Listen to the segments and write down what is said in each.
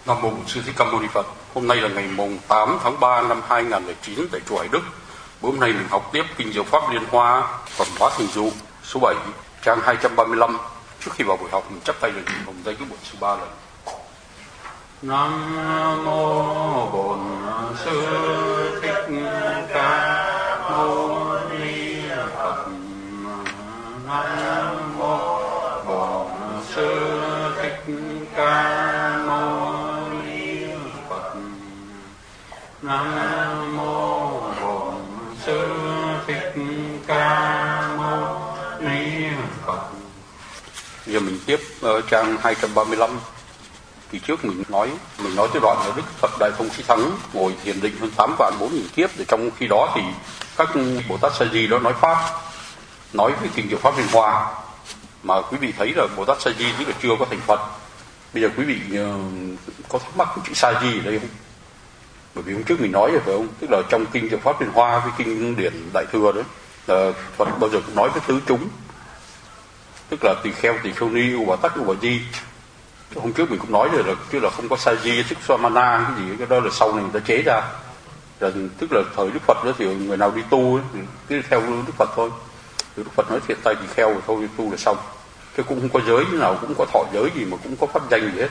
Nam mô Bổn Sư Thích Ca Mâu Ni Phật. Hôm nay là ngày mùng 8 tháng 3 năm 2009 tại chùa Hải Đức. Hôm nay mình học tiếp Kinh Diệu Pháp Liên Hoa, Phẩm Hóa Thành Dụ số 7, trang 235. Trước khi vào buổi học mình chắp tay lên hồng tay cái Bổn Sư 3 lần. Nam mô Bổn Sư Thích Ca Mâu Ni Phật. Nam mô Bổn Sư Thích Ca Mâu Ni Phật. Nam mô Bổn Sư Thích Ca Mâu Ni Phật. Giờ mình tiếp trang 235. Kỳ trước mình nói tới đoạn là Đức Phật Đại Thông Chí Thắng ngồi thiền định hơn 8 vạn 4 nghìn kiếp. Để trong khi đó thì các Bồ Tát Sa Di đó nói pháp, nói với Kinh Diệu Pháp Liên Hoa. Mà quý vị thấy là Bồ Tát Sa Di tức là chưa có thành Phật. Bây giờ quý vị có thắc mắc chữ Sa Di ở đây không? Bởi vì hôm trước mình nói rồi phải không? Tức là trong Kinh Diệu Pháp Liên Hoa với Kinh Điển Đại Thừa đó là Phật bao giờ cũng nói với tứ chúng, tức là tỳ kheo ni, U Bà Tắc, U Bà Di. Hôm trước mình cũng nói rồi là chứ là không có Sa Di, tức Swamana cái gì, cái đó là sau này người ta chế ra. Rồi, tức là thời Đức Phật đó thì người nào đi tu thì cứ theo Đức Phật thôi. Đức Phật nói thiện tay tỳ kheo rồi thôi, đi tu là xong. Chứ cũng không có giới nào, cũng có thọ giới gì mà cũng có pháp danh gì hết.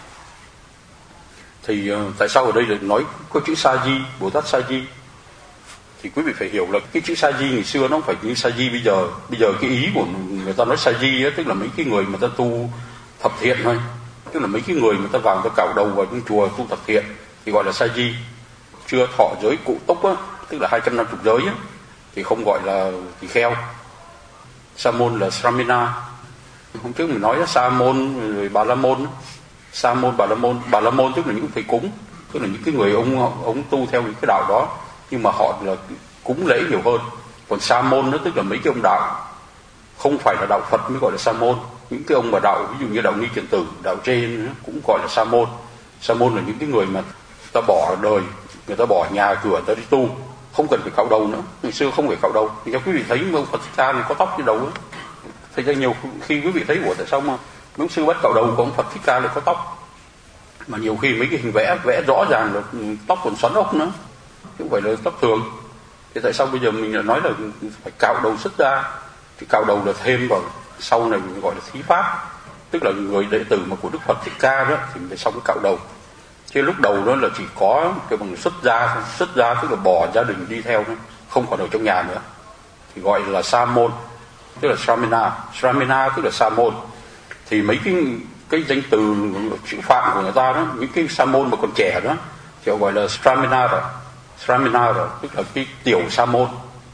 Thì tại sao ở đây lại nói có chữ Sa Di, Bồ Tát Sa Di? Thì quý vị phải hiểu là cái chữ Sa Di ngày xưa nó không phải như Sa Di bây giờ. Bây giờ cái ý của người ta nói Sa Di á, tức là mấy cái người mà ta tu thập thiện thôi. Tức là mấy cái người mà ta vào ta cạo đầu vào trong chùa tu thập thiện thì gọi là Sa Di. Chưa thọ giới cụ túc á, tức là 250 giới á, thì không gọi là tỳ kheo. Sa môn là Sramina. Hôm trước mình nói là Sa môn rồi Bà La môn. Sa môn, Bà La môn tức là những thầy cúng, tức là những cái người ông tu theo những cái đạo đó, nhưng mà họ là cúng lễ nhiều hơn. Còn Sa môn nó tức là mấy cái ông đạo không phải là đạo Phật mới gọi là Sa môn. Những cái ông mà đạo ví dụ như đạo Nghi Kiền Tử, đạo Trên cũng gọi là Sa môn. Sa môn là những cái người mà ta bỏ đời, người ta bỏ nhà cửa ta đi tu, không cần phải cạo đầu nữa. Ngày xưa không phải cạo đầu. Thì cho quý vị thấy ông Phật Thích Ca này có tóc trên đầu ấy. Thật ra nhiều khi quý vị thấy tại sao mà ông sư bắt cạo đầu của ông Phật Thích Ca lại có tóc, mà nhiều khi mấy cái hình vẽ rõ ràng là tóc còn xoắn ốc nữa, chứ không phải là tóc thường. Thì tại sao bây giờ mình lại nói là phải cạo đầu xuất ra? Thì cạo đầu là thêm vào sau này mình gọi là thí pháp, tức là người đệ tử mà của Đức Phật Thích Ca đó thì mình phải xong cái cạo đầu. Chứ lúc đầu đó là chỉ có cái bằng xuất gia tức là bỏ gia đình đi theo thôi, không còn ở trong nhà nữa, thì gọi là Sa môn, tức là Sramina tức là Sa môn. Thì mấy cái danh từ chữ phạm của người ta đó, những cái Sa môn mà còn trẻ đó thì họ gọi là Sramina rồi, tức là cái tiểu Sa môn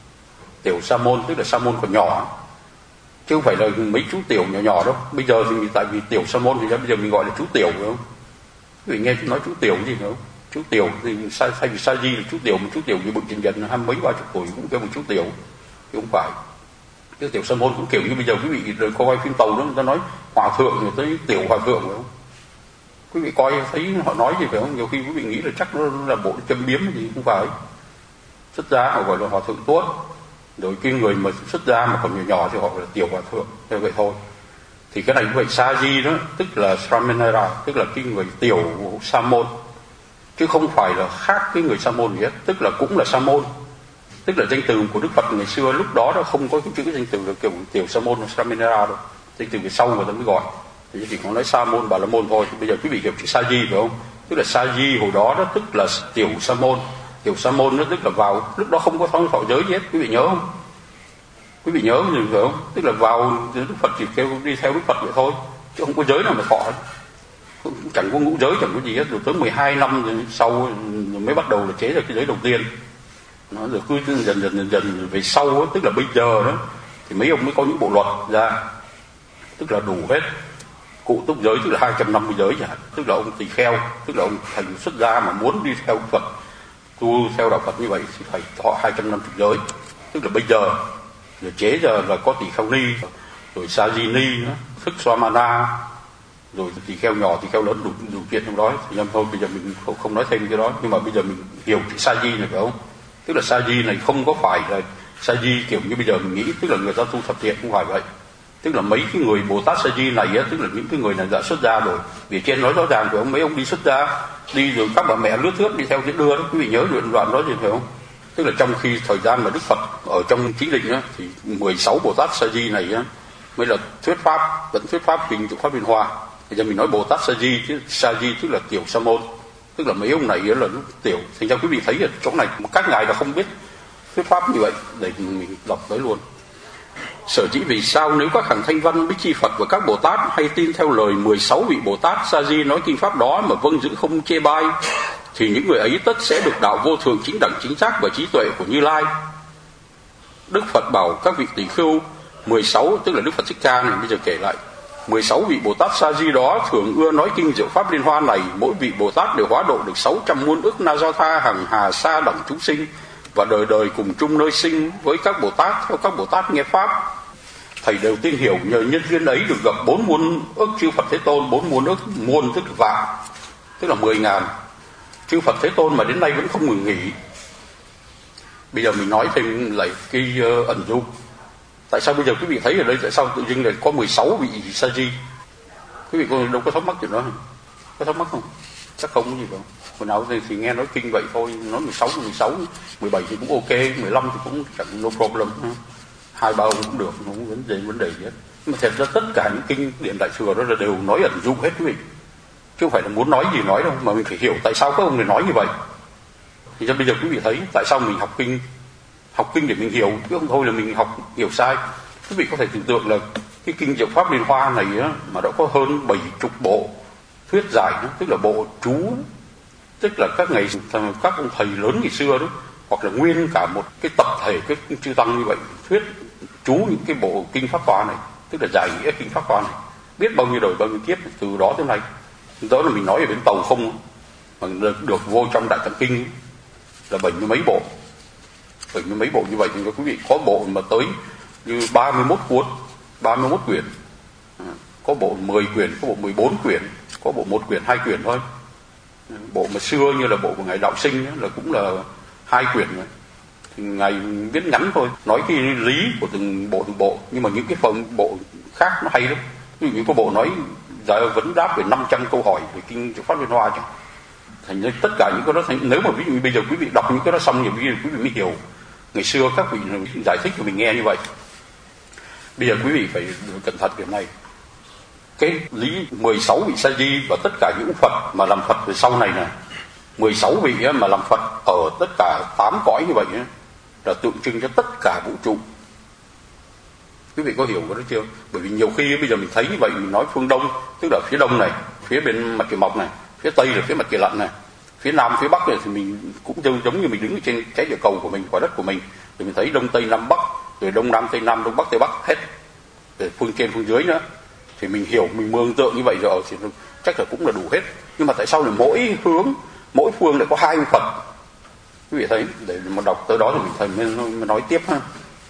tức là Sa môn còn nhỏ, chứ không phải là mấy chú tiểu nhỏ đâu. Bây giờ thì tại vì tiểu Sa môn thì bây giờ mình gọi là chú tiểu, phải không? Quý vị nghe nói chú tiểu gì nữa? Chú tiểu thì thay vì Sa Di là chú tiểu, mà chú tiểu như bậc chân nhân 20 mấy 30 tuổi cũng kêu một chú tiểu, chứ không phải. Cái tiểu Sa môn cũng kiểu như bây giờ quý vị coi phim Tàu đó, người ta nói hòa thượng, người tới tiểu hòa thượng, phải không? Quý vị coi thấy họ nói gì phải không? Nhiều khi quý vị nghĩ là chắc nó là bộ châm biếm gì, không phải. Xuất gia họ gọi là hòa thượng tốt, rồi cái người mà xuất gia mà còn nhỏ thì họ gọi là tiểu hòa thượng, như vậy thôi. Thì cái này cũng vậy, Sa Di đó tức là Sramana, tức là cái người tiểu Sa môn, chứ không phải là khác cái người Sa môn gì hết, tức là cũng là Sa môn. Tức là danh từ của Đức Phật ngày xưa lúc đó nó không có cái chữ danh từ là kiểu tiểu Sa môn Sramana đâu, danh từ về sau người ta mới gọi. Thì chỉ có nói Sa môn, Bà La môn thôi. Thì bây giờ quý vị hiểu chữ Sa Di phải không? Tức là Sa Di hồi đó đó tức là tiểu Sa môn. Tiểu Sa môn nó tức là vào lúc đó không có thọ giới gì hết, quý vị nhớ không? Quý vị nhớ gì phải không? Tức là vào Đức Phật chỉ kêu đi theo Đức Phật vậy thôi, chứ không có giới nào mà thọ, chẳng có ngũ giới, chẳng có gì hết. Rồi tới 12 năm rồi sau rồi mới bắt đầu là chế ra cái giới đầu tiên. Nó rồi cứ dần về sau đó, tức là bây giờ đó thì mấy ông mới có những bộ luật ra, tức là đủ hết cụ túc giới, tức là 250 giới chẳng hạn. Tức là ông tỳ kheo, tức là ông thành xuất gia mà muốn đi theo Phật, tu theo đạo Phật như vậy thì phải thọ 250 giới. Tức là bây giờ rồi chế giờ là có tỳ kheo ni, rồi Sa Di ni, thức Swamana, rồi tỳ kheo nhỏ, tỳ kheo lớn đủ chuyện trong đó. Thì thôi bây giờ mình không nói thêm cái đó, nhưng mà bây giờ mình hiểu chữ Sa Di này phải không? Tức là Sa Di này không có phải là Sa Di kiểu như bây giờ mình nghĩ, tức là người ta tu thập thiện, không phải vậy. Tức là mấy cái người Bồ Tát Sa Di này á, tức là những cái người này đã xuất gia rồi. Vì trên nói rõ ràng của mấy ông đi xuất gia, đi rồi các bà mẹ lướt thướt đi theo cái đưa đó, quý vị nhớ đoạn đó gì phải không? Tức là trong khi thời gian mà Đức Phật ở trong Chí Định á, thì 16 Bồ Tát Sa Di này á, mới là thuyết pháp, vẫn thuyết pháp kinh Diệu Pháp Liên Hoa. Thì giờ mình nói Bồ Tát Sa Di chứ Sa Di tức là tiểu Sa môn, tức là mấy ông này là lúc tiểu. Thành ra quý vị thấy ở chỗ này các ngài là không biết thuyết pháp như vậy, để mình đọc tới luôn. Sở dĩ vì sao nếu các hàng thanh văn Bích Chi Phật và các Bồ Tát hay tin theo lời 16 vị Bồ Tát Sa Di nói kinh pháp đó mà vâng giữ không chê bai, thì những người ấy tất sẽ được đạo vô thượng chính đẳng chính xác và trí tuệ của Như Lai. Đức Phật bảo các vị tỷ khưu 16, tức là Đức Phật Thích Ca này bây giờ kể lại 16 vị Bồ Tát Sa Di đó thường ưa nói kinh Diệu Pháp Liên Hoa này. Mỗi vị Bồ Tát đều hóa độ được 600 muôn ức na do tha hằng hà sa đẳng chúng sinh, và đời đời cùng chung nơi sinh với các Bồ Tát theo các Bồ Tát nghe pháp. Thầy đều tin hiểu nhờ nhân duyên ấy được gặp 4 muôn ức chư Phật Thế Tôn. 4 muôn ức, muôn tức là vạn, tức là 10.000 chư Phật Thế Tôn mà đến nay vẫn không ngừng nghỉ. Bây giờ mình nói thêm lại cái ẩn dụ. Tại sao bây giờ quý vị thấy ở đây tại sao tự nhiên lại có 16 vị Sa Di? Quý vị đâu có thắc mắc chuyện đó không? Có thắc mắc không? Chắc không có gì đâu. Hồi nào thì nghe nói kinh vậy thôi. Nói 16, 17 thì cũng ok, 15 thì cũng chẳng no problem. 2-3 ông cũng được, không có vấn đề gì hết. Nhưng mà thật ra tất cả những kinh điển Đại Thừa đó là đều nói ẩn dụ hết quý vị. Chứ không phải là muốn nói gì nói đâu, mà mình phải hiểu tại sao các ông lại nói như vậy. Thì cho bây giờ quý vị thấy tại sao mình học kinh để mình hiểu, chứ không thôi là mình hiểu sai. Quý vị có thể tưởng tượng là cái kinh Diệu Pháp Liên Hoa này á, mà đã có hơn 70 bộ thuyết giải đó, tức là bộ chú, tức là các ông thầy lớn ngày xưa đó, hoặc là nguyên cả một cái tập thể cái chư tăng như vậy thuyết chú những cái bộ kinh Pháp Hoa này, tức là giải nghĩa kinh Pháp Hoa này, biết bao nhiêu đời bao nhiêu kiếp từ đó tới nay. Đó là mình nói ở bên tàu không, mà được vô trong Đại Tạng Kinh là 70 mấy bộ. 70 mấy bộ như vậy thì quý vị có bộ mà tới như 31 cuốn, 31 quyển, có bộ 10 quyển, có bộ 14 quyển, có bộ 1 quyển, 2 quyển thôi. Bộ mà xưa như là bộ của ngài Đạo Sinh là cũng là 2 quyển rồi. Thì ngài viết ngắn thôi, nói cái lý của từng bộ, nhưng mà những cái phần bộ khác nó hay lắm. Ví dụ như có bộ nói giải vấn đáp về 500 câu hỏi về kinh Diệu Pháp Liên Hoa chứ. Thành ra tất cả những cái đó, nếu mà ví dụ bây giờ quý vị đọc những cái đó xong nhiều quý vị mới hiểu. Ngày xưa các vị giải thích cho mình nghe như vậy. Bây giờ quý vị phải cẩn thận việc này. Cái lý 16 vị Sa Di và tất cả những Phật mà làm Phật về sau này nè, 16 vị mà làm Phật ở tất cả 8 cõi như vậy là tượng trưng cho tất cả vũ trụ. Quý vị có hiểu cái đó chưa? Bởi vì nhiều khi bây giờ mình thấy như vậy, mình nói phương Đông, tức là phía Đông này, phía bên mặt trời mọc này, phía Tây là phía mặt trời lặn này, phía Nam, phía Bắc này, thì mình cũng giống như mình đứng trên trái địa cầu của mình, quả đất của mình, thì mình thấy Đông Tây Nam Bắc, rồi Đông Nam Tây Nam, Đông Bắc Tây Bắc hết, rồi phương trên phương dưới nữa, thì mình hiểu, mình mường tượng như vậy rồi thì chắc là cũng là đủ hết. Nhưng mà tại sao là mỗi hướng, mỗi phương lại có 2 ông Phật? Quý vị thấy, để mà đọc tới đó thì mình mới nói tiếp ha.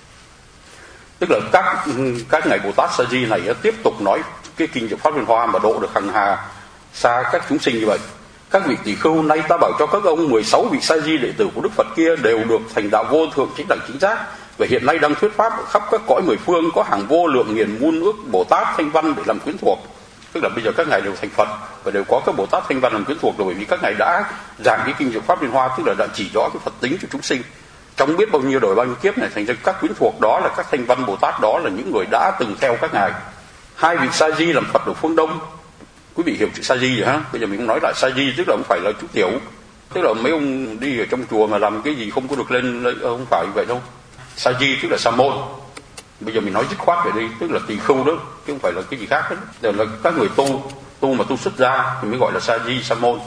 Tức là các ngài Bồ Tát Sa Di này tiếp tục nói cái kinh Diệu Pháp Liên Hoa mà độ được hằng hà xa các chúng sinh như vậy. Các vị tỷ khưu, nay ta bảo cho các ông 16 vị Sa Di đệ tử của Đức Phật kia đều được thành đạo vô thượng chính đẳng chính giác, và hiện nay đang thuyết pháp ở khắp các cõi mười phương, có hàng vô lượng nghìn muôn ước Bồ Tát thanh văn để làm quyến thuộc. Tức là bây giờ các ngài đều thành Phật và đều có các Bồ Tát thanh văn làm quyến thuộc rồi, bởi vì các ngài đã giảng cái kinh Diệu Pháp Liên Hoa, tức là đã chỉ rõ cái Phật tính cho chúng sinh trong biết bao nhiêu đời bao nhiêu kiếp này. Thành ra các quyến thuộc đó là các thanh văn Bồ Tát, đó là những người đã từng theo các ngài. 2 vị Sa Di làm Phật ở phương Đông. Quý vị hiểu chữ Sa Di rồi ha? Bây giờ mình cũng nói lại Sa Di tức là không phải là chú tiểu, tức là mấy ông đi ở trong chùa mà làm cái gì không có được lên, không phải vậy đâu. Sa Di tức là Sa môn. Bây giờ mình nói dứt khoát về đi, tức là tỳ khưu đó, chứ không phải là cái gì khác hết. Đều là các người tu mà tu xuất gia thì mới gọi là Sa Di, Sa môn.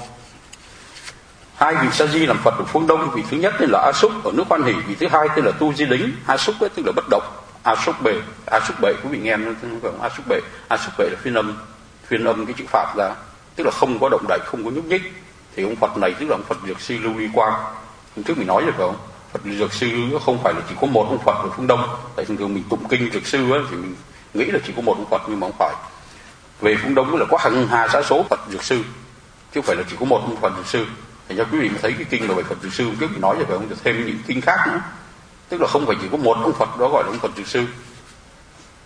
2 vị Sa Di làm Phật ở phương Đông. Vị thứ nhất tên là A Súc ở nước Hoan Hỷ, vị thứ hai tên là Tu Di Đính. A Súc tức là bất động, A Súc bệ, quý vị nghe nó không? A Súc bệ là phiên âm cái chữ Pháp ra, tức là không có động đậy, không có nhúc nhích. Thì ông Phật này tức là ông Phật Dược Sư Lưu Ly Quang. Hôm trước mình nói rồi phải không? Phật Dược Sư không phải là chỉ có một ông Phật ở phương Đông. Tại thường thường mình tụng kinh Dược Sư thì mình nghĩ là chỉ có một ông Phật, nhưng mà không phải. Về phương Đông là có hàng hà sa số Phật Dược Sư, chứ không phải là chỉ có một ông Phật Dược Sư. Thành ra quý vị mới thấy cái kinh mà về Phật Dược Sư trước mình nói rồi phải không? Thêm những kinh khác nữa, tức là không phải chỉ có một ông Phật đó gọi là ông Phật Dược Sư.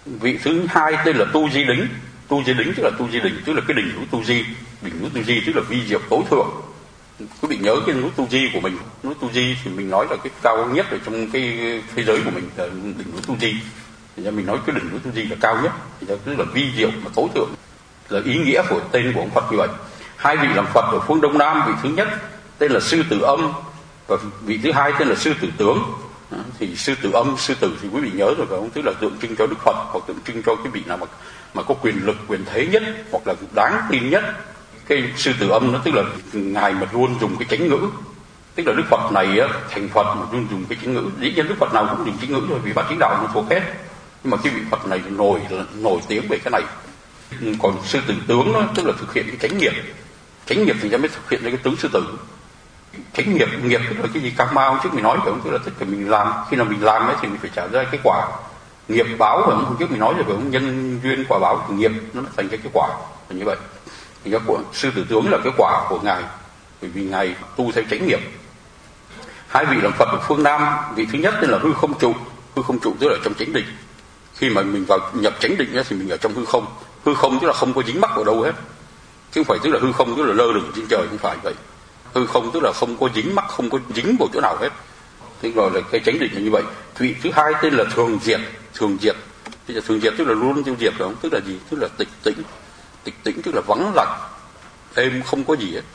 Vị thứ hai tên là Tu Di Đính. Tu Di Đính tức là Tu Di Đỉnh, tức là cái đỉnh núi Tu Di. Đỉnh núi Tu Di tức là vi diệu tối thượng. Quý vị nhớ cái núi Tu Di của mình, núi Tu Di thì mình nói là cái cao nhất ở trong cái thế giới của mình là đỉnh núi Tu Di. Thì mình nói cái đỉnh núi Tu Di là cao nhất, thì tức là vi diệu mà tối thượng, là ý nghĩa của tên của ông Phật như vậy. Hai vị làm Phật ở phương Đông Nam, vị thứ nhất tên là Sư Tử Âm và vị thứ hai tên là Sư Tử Tướng. Thì Sư Tử Âm, Sư Tử thì quý vị nhớ rồi phải không? Tức là tượng trưng cho Đức Phật, hoặc tượng trưng cho cái vị nào mà có quyền lực, quyền thế nhất, hoặc là đáng tin nhất. Cái Sư Tử Âm nó tức là ngài mà luôn dùng cái chánh ngữ, tức là Đức Phật này thành Phật mà luôn dùng cái chánh ngữ. Dĩ nhiên Đức Phật nào cũng dùng chánh ngữ rồi, vì bát chánh đạo nó thuộc hết, nhưng mà cái vị Phật này nổi tiếng về cái này. Còn Sư Tử Tướng nó tức là thực hiện cái chánh nghiệp. Chánh nghiệp thì mới thực hiện ra cái tướng sư tử. Chánh nghiệp, nghiệp tức là cái gì? Karma trước mình nói phải không? Tức là tất cả mình làm, khi nào mình làm ấy thì mình phải trả ra cái quả. Nghiệp báo phải không? Hôm trước mình nói rồi phải không? Nhân duyên quả báo của nghiệp nó thành cái quả là như vậy. Thì cái của Sư Tử Tướng là cái quả của ngài, bởi vì ngài tu theo chánh nghiệp. Hai vị làm Phật ở phương Nam, vị thứ nhất tên là Hư Không Trụ. Hư Không Trụ tức là trong chánh định. Khi mà mình vào nhập chánh định thì mình ở trong hư không. Hư không tức là không có dính mắc ở đâu hết, chứ không phải tức là hư không tức là lơ lửng trên trời, không phải vậy. Hư không tức là không có dính mắc, không có dính vào chỗ nào hết. Thế rồi là cái chánh định là như vậy. Vị thứ hai tên là Thường Diệt. Thường Diệt, Thường Diệt tức là luôn tiêu diệt, không? Tức là gì? Tức là tịch tĩnh. Tịch tĩnh tức là vắng lặng, êm, không có gì hết,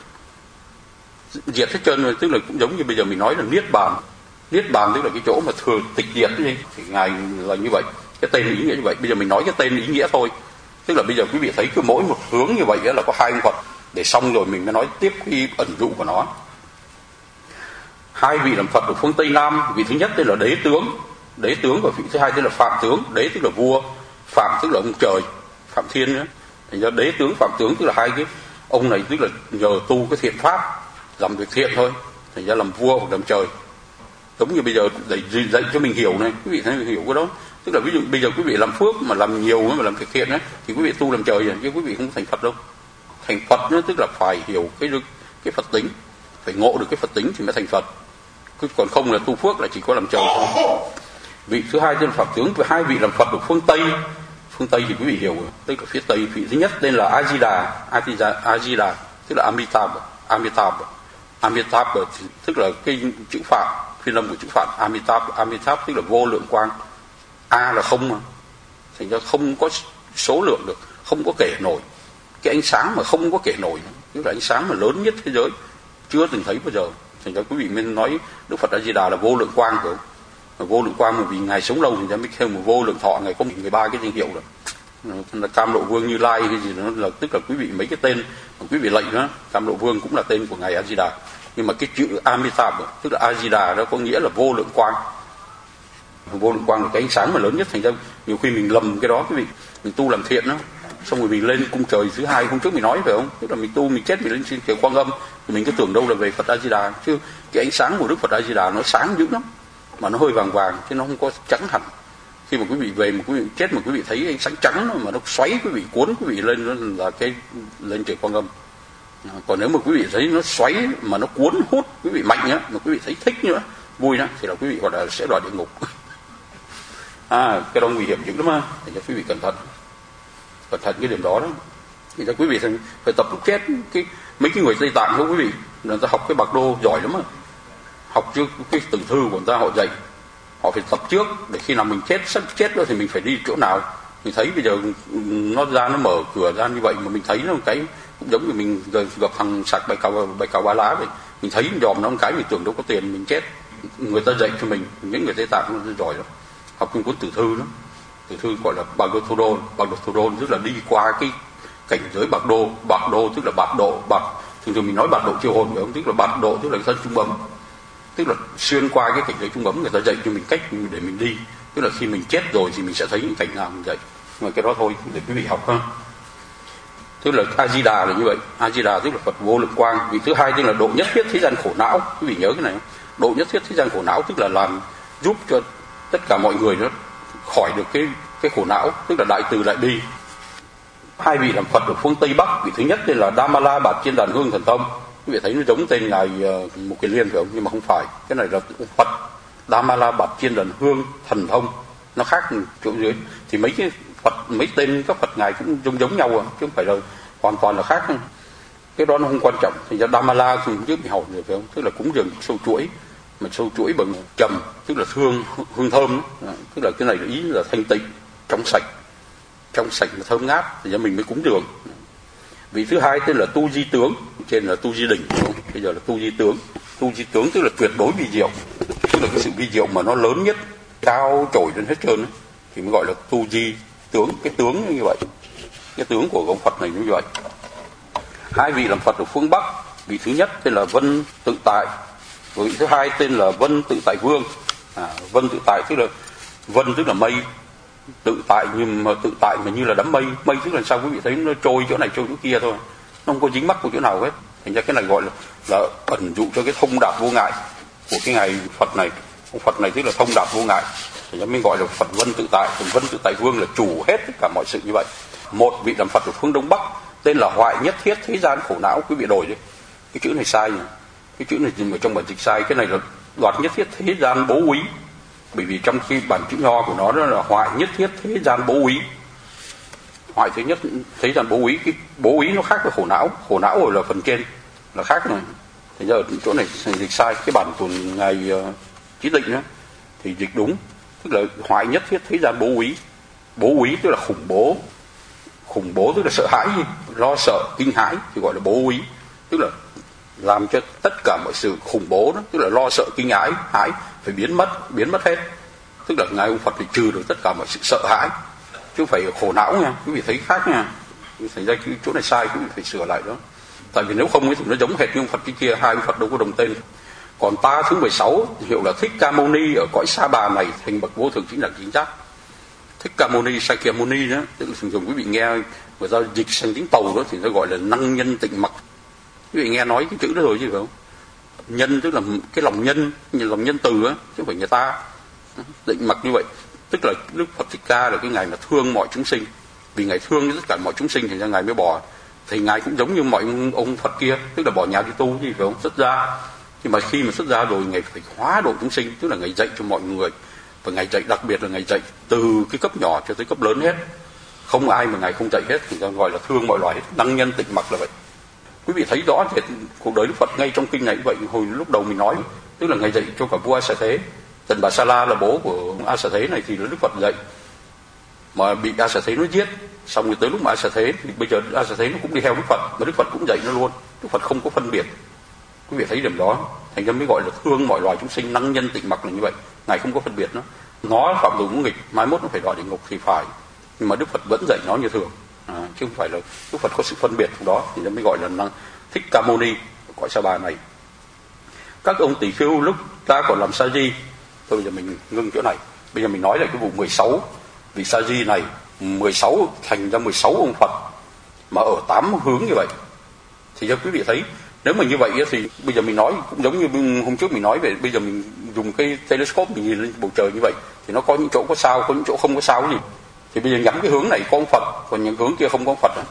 diệt hết trơn rồi. Tức là cũng giống như bây giờ mình nói là niết bàn. Niết bàn tức là cái chỗ mà thừa tịch diệt ấy, thì ngài là như vậy. Cái tên ý nghĩa như vậy. Bây giờ mình nói cái tên ý nghĩa thôi. Tức là bây giờ quý vị thấy cứ mỗi một hướng như vậy là có hai ông Phật, để xong rồi mình mới nói tiếp cái ẩn dụ của nó. Hai vị làm Phật ở phương Tây Nam, vị thứ nhất tên là Đế Tướng. Đế Tướng và vị thứ hai tên là Phạm Tướng. Đế tức là vua, Phạm tức là ông trời, Phạm Thiên nữa. Thành ra Đế Tướng, Phạm Tướng tức là hai cái ông này tức là nhờ tu cái thiện pháp, làm việc thiện thôi, thành ra làm vua hoặc làm trời. Giống như bây giờ để dạy cho mình hiểu này, quý vị thấy mình hiểu cái đó. Tức là ví dụ bây giờ quý vị làm phước mà làm nhiều mà làm việc thiện ấy, thì quý vị tu làm trời rồi, chứ quý vị không thành Phật đâu. Thành Phật nữa tức là phải hiểu cái Phật tính, phải ngộ được cái Phật tính thì mới thành Phật. Còn không là tu phước là chỉ có làm trời thôi. Vị thứ hai tên là Phạm Tướng, và hai vị làm Phật ở phương Tây. Phương Tây thì quý vị hiểu rồi, tức là phía Tây. Vị thứ nhất tên là A Di Đà tức là Amitabha tức là cái chữ Phạm, phiên âm của chữ Phạm. Amitabha tức là vô lượng quang. A là không mà, thành ra không có số lượng được, không có kể nổi. Cái ánh sáng mà không có kể nổi, tức là ánh sáng mà lớn nhất thế giới, chưa từng thấy bao giờ. Thành ra quý vị mới nói Đức Phật A Di Đà là vô lượng quang phải không? Vô lượng quang mà vì ngài sống lâu thì ra mới kêu một vô lượng thọ. Ngài có 13 cái danh hiệu rồi, là Cam Lộ Vương, Như Lai hay gì đó, là tức là quý vị mấy cái tên mà quý vị lệnh đó. Cam Lộ Vương cũng là tên của ngài A Di Đà, nhưng mà cái chữ Amitabha tức là A Di Đà đó có nghĩa là vô lượng quang. Vô lượng quang là cái ánh sáng mà lớn nhất. Thành ra nhiều khi mình lầm cái đó quý vị. Mình tu làm thiện đó, xong rồi mình lên cung trời thứ hai, hôm trước mình nói phải không? Tức là mình tu, mình chết, mình lên trên trời Quang Âm thì mình cứ tưởng đâu là về Phật A Di Đà, chứ cái ánh sáng của Đức Phật A Di Đà nó sáng dữ lắm, mà nó hơi vàng vàng chứ nó không có trắng hẳn. Khi mà quý vị về mà quý vị chết mà quý vị thấy ánh sáng trắng mà nó xoáy quý vị, cuốn quý vị lên, nó là cái lên trời Quang Âm. Còn nếu mà quý vị thấy nó xoáy mà nó cuốn hút quý vị mạnh á, mà quý vị thấy thích nữa, vui đó, thì là quý vị gọi là sẽ đọa địa ngục. Cái đó nguy hiểm dữ lắm á. Thì cho quý vị cẩn thận cái điểm đó đó. Thì cho quý vị phải tập lúc chết. Mấy cái người Tây Tạng không quý vị, người ta học cái Bạc Đô giỏi lắm á. Học trước cái tử thư của người ta họ dạy, họ phải tập trước để khi nào mình sắp chết đó thì mình phải đi chỗ nào. Mình thấy bây giờ nó ra, nó mở cửa ra như vậy mà mình thấy nó một cái cũng giống như mình gặp thằng sạc bài cào ba lá vậy. Mình thấy dòm nó một cái mình tưởng đâu có tiền mình chết. Người ta dạy cho mình, những người Tây Tạng nó giỏi lắm. Học cái cuốn tử thư đó, tử thư gọi là Bhagavathudon, tức là đi qua cái cảnh giới Bạc Đô tức là bạc độ. Thường mình nói bạc độ chiêu hồn phải không? Tức là bạc độ tức là thân trung bấm, tức là xuyên qua cái cảnh giới trung bấm. Người ta dạy cho mình cách để mình đi, tức là khi mình chết rồi thì mình sẽ thấy những cảnh nào mình dạy. Nhưng mà cái đó thôi để quý vị học ha. Tức là A Di Đà là như vậy. A Di Đà tức là Phật vô lượng quang. Vị thứ hai tức là độ nhất thiết thế gian khổ não. Quý vị nhớ cái này không? Độ nhất thiết thế gian khổ não tức là làm giúp cho tất cả mọi người đó khỏi được cái khổ não, tức là đại từ đại bi. Hai vị làm Phật ở phương Tây Bắc. Vị thứ nhất tên là Damala Bạt Chiên Đàn Hương Thần Thông. Quý vị thấy nó giống tên ngài Mục Kiền Liên phải không? Nhưng mà không phải. Cái này là Phật Damala Bạt Chiên Đàn Hương Thần Thông. nó khác chỗ dưới. Thì mấy cái Phật, mấy tên các Phật ngài cũng giống nhau chứ không phải là hoàn toàn là khác. Cái đó nó không quan trọng. Thì ra Dhamala thì trước mình học rồi phải không? Tức là cúng dường sâu chuỗi, mà sâu chuỗi bằng trầm, tức là hương thơm đó. Tức là cái này là ý là thanh tịnh, trong sạch và thơm ngát, thì ra mình mới cúng dường. Vị thứ hai tên là Tu Di Tướng, trên là Tu Di Đỉnh, đúng không? Bây giờ là Tu Di Tướng. Tu Di Tướng tức là tuyệt đối vi diệu, tức là cái sự vi diệu mà nó lớn nhất, cao trội lên hết trơn ấy, thì mới gọi là Tu Di Tướng. Cái tướng như vậy, cái tướng của ông Phật này như vậy. Hai vị làm Phật ở phương Bắc, vị thứ nhất tên là Vân Tự Tại, vị thứ hai tên là Vân Tự Tại Vương. Vân Tự Tại tức là vân tức là mây, tự tại nhưng mà tự tại mà như là đám mây. Mây tức là sao quý vị thấy nó trôi chỗ này trôi chỗ kia thôi, nó không có dính mắc của chỗ nào hết. Thành ra cái này gọi là ẩn dụ cho cái thông đạt vô ngại của cái ngài Phật này. Ông Phật này tức là thông đạt vô ngại, thành ra mình gọi là Phật Vân Tự Tại. Còn Vân Tự Tại Vương là chủ hết tất cả mọi sự như vậy. Một vị làm Phật ở phương Đông Bắc tên là Hoại Nhất Thiết Thế Gian Khổ Não. Quý vị đổi đi, cái chữ này sai nhỉ? Cái chữ này ở trong bản dịch sai. Cái này là Đoạt Nhất Thiết Thế Gian Bố Úy, bởi vì trong khi bản chữ nho của nó đó là Hoại Nhất Thiết Thế Gian Bố Úy. Hoại thứ nhất thế gian bố úy, cái bố úy nó khác với khổ não. Khổ não rồi là phần trên là khác rồi. Thế giờ chỗ này dịch sai. Cái bản của ngài Trí Tịnh đó thì dịch đúng, tức là Hoại Nhất Thiết Thế Gian Bố Úy. Bố úy tức là khủng bố, khủng bố tức là sợ hãi, lo sợ kinh hãi thì gọi là bố úy, tức là làm cho tất cả mọi sự khủng bố đó, tức là lo sợ kinh hãi phải biến mất hết. Tức là ngài ông Phật thì trừ được tất cả mọi sự sợ hãi, chứ không phải khổ não nha. Quý vị thấy khác nha. Thành ra cái chỗ này sai, quý vị phải sửa lại đó. Tại vì nếu không thì nó giống hệt như ông Phật kia, hai ông Phật đâu có đồng tên. Còn ta thứ 16 hiệu là Thích Ca Mâu Ni ở cõi Sa Bà này thành bậc vô thượng chính đẳng chính giác. Thích Ca Mâu Ni, Sakyamuni đó, tức là thường quý vị nghe người ta dịch sang tiếng Tàu đó thì nó gọi là năng nhân tịnh mặc. Quý vị nghe nói cái chữ đó rồi chứ phải không? Nhân tức là cái lòng nhân, như lòng nhân từ á, chứ không phải người ta. Tịnh mặc như vậy, tức là Đức Phật Thích Ca là cái ngài mà thương mọi chúng sinh, vì ngài thương tất cả mọi chúng sinh thì ra ngài mới bỏ. Thì ngài cũng giống như mọi ông Phật kia, tức là bỏ nhà đi tu gì phải không? Xuất gia. Nhưng mà khi mà xuất gia rồi ngài phải hóa độ chúng sinh, tức là ngài dạy cho mọi người. Và ngài dạy đặc biệt là ngài dạy từ cái cấp nhỏ cho tới cấp lớn hết, không ai mà ngài không dạy hết, thì ta gọi là thương mọi loài hết. Năng nhân tịnh mặc là vậy. Quý vị thấy rõ thì cuộc đời Đức Phật ngay trong kinh này vậy. Hồi lúc đầu mình nói, tức là ngài dạy cho cả vua A Xà Thế. Tần Bà Sa La là bố của A Xà Thế này thì là Đức Phật dạy, mà bị A Xà Thế nó giết. Xong rồi tới lúc mà A Xà Thế thì bây giờ A Xà Thế nó cũng đi theo Đức Phật, mà Đức Phật cũng dạy nó luôn. Đức Phật không có phân biệt. Quý vị thấy điểm đó, thành ra mới gọi là thương mọi loài chúng sinh, năng nhân tịnh mặc là như vậy. Ngài không có phân biệt nó phạm tội ngũ nghịch, mai mốt nó phải đọa địa ngục thì phải, nhưng mà Đức Phật vẫn dạy nó như thường, chứ không phải là Đức Phật có sự phân biệt trong đó, thì nó mới gọi là Thích Ca Mâu Ni cõi Sa Bà này. Các ông tỷ khưu lúc ta còn làm sa di, thôi bây giờ mình ngưng chỗ này, bây giờ mình nói lại cái vụ 16 vị sa di này. 16 thành ra 16 ông Phật mà ở 8 hướng như vậy, thì cho quý vị thấy nếu mà như vậy thì bây giờ mình nói cũng giống như hôm trước mình nói về, bây giờ mình dùng cái telescope mình nhìn lên bầu trời như vậy thì nó có những chỗ có sao, có những chỗ không có sao gì. Thì bây giờ nhắm cái hướng này có ông Phật, còn những hướng kia không có ông Phật.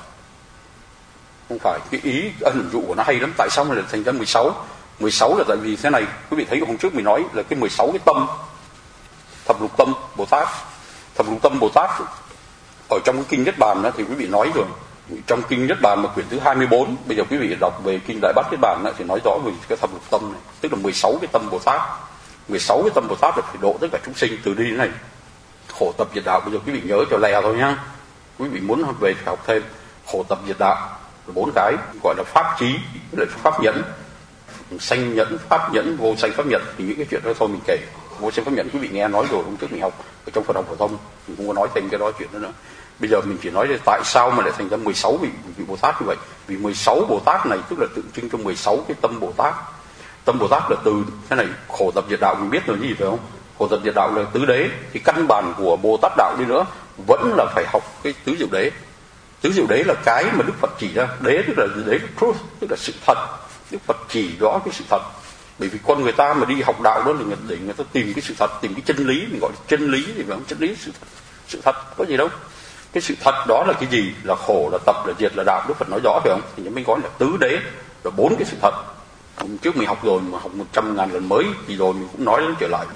Không phải, cái ý ẩn dụ của nó hay lắm. Tại sao mà lại thành ra 16? 16 là tại vì thế này, quý vị thấy hôm trước mình nói là cái 16 cái tâm, thập lục tâm Bồ Tát. Thập lục tâm Bồ Tát ở trong cái kinh Niết Bàn đó thì quý vị nói rồi. Trong kinh Niết Bàn mà quyển thứ 24, bây giờ quý vị đọc về kinh Đại Bát Niết Bàn thì nói rõ về cái thập lục tâm này, tức là 16 cái tâm Bồ Tát. 16 cái tâm Bồ Tát là phải độ tất cả chúng sinh từ đi đến này. Khổ tập diệt đạo, bây giờ quý vị nhớ cho lè thôi nhá. Quý vị muốn về phải học thêm khổ tập diệt đạo, 4 cái gọi là pháp trí, là pháp nhẫn, sanh nhẫn, pháp nhẫn, vô sanh pháp nhẫn. Thì những cái chuyện đó thôi mình kể. Vô sanh pháp nhẫn quý vị nghe nói rồi, hôm trước mình học ở trong Phật học phổ thông, mình không có nói thêm cái đó chuyện đó nữa. Bây giờ mình chỉ nói là tại sao mà lại thành ra 16 vị Bồ Tát như vậy. Vì 16 Bồ Tát này tức là tượng trưng cho 16 cái tâm Bồ Tát. Tâm Bồ Tát là từ thế này, khổ tập diệt đạo mình biết rồi gì phải không? Khổ tập diệt đạo là tứ đế, thì căn bản của Bồ Tát đạo đi nữa vẫn là phải học cái tứ diệu đế. Tứ diệu đế là cái mà Đức Phật chỉ ra. Đế tức là truth, tức là sự thật. Đức Phật chỉ rõ cái sự thật. Bởi vì con người ta mà đi học đạo đó là để người ta tìm cái sự thật, tìm cái chân lý, mình gọi là chân lý thì phải không? Chân lý sự thật có gì đâu. Cái sự thật đó là cái gì? Là khổ, là tập, là diệt, là đạo. Đức Phật nói rõ phải không? Thì mới gọi là tứ đế, là 4 cái sự thật. Hôm trước mình học rồi mà học 100.000 lần mới thì rồi mình cũng nói đến trở lại.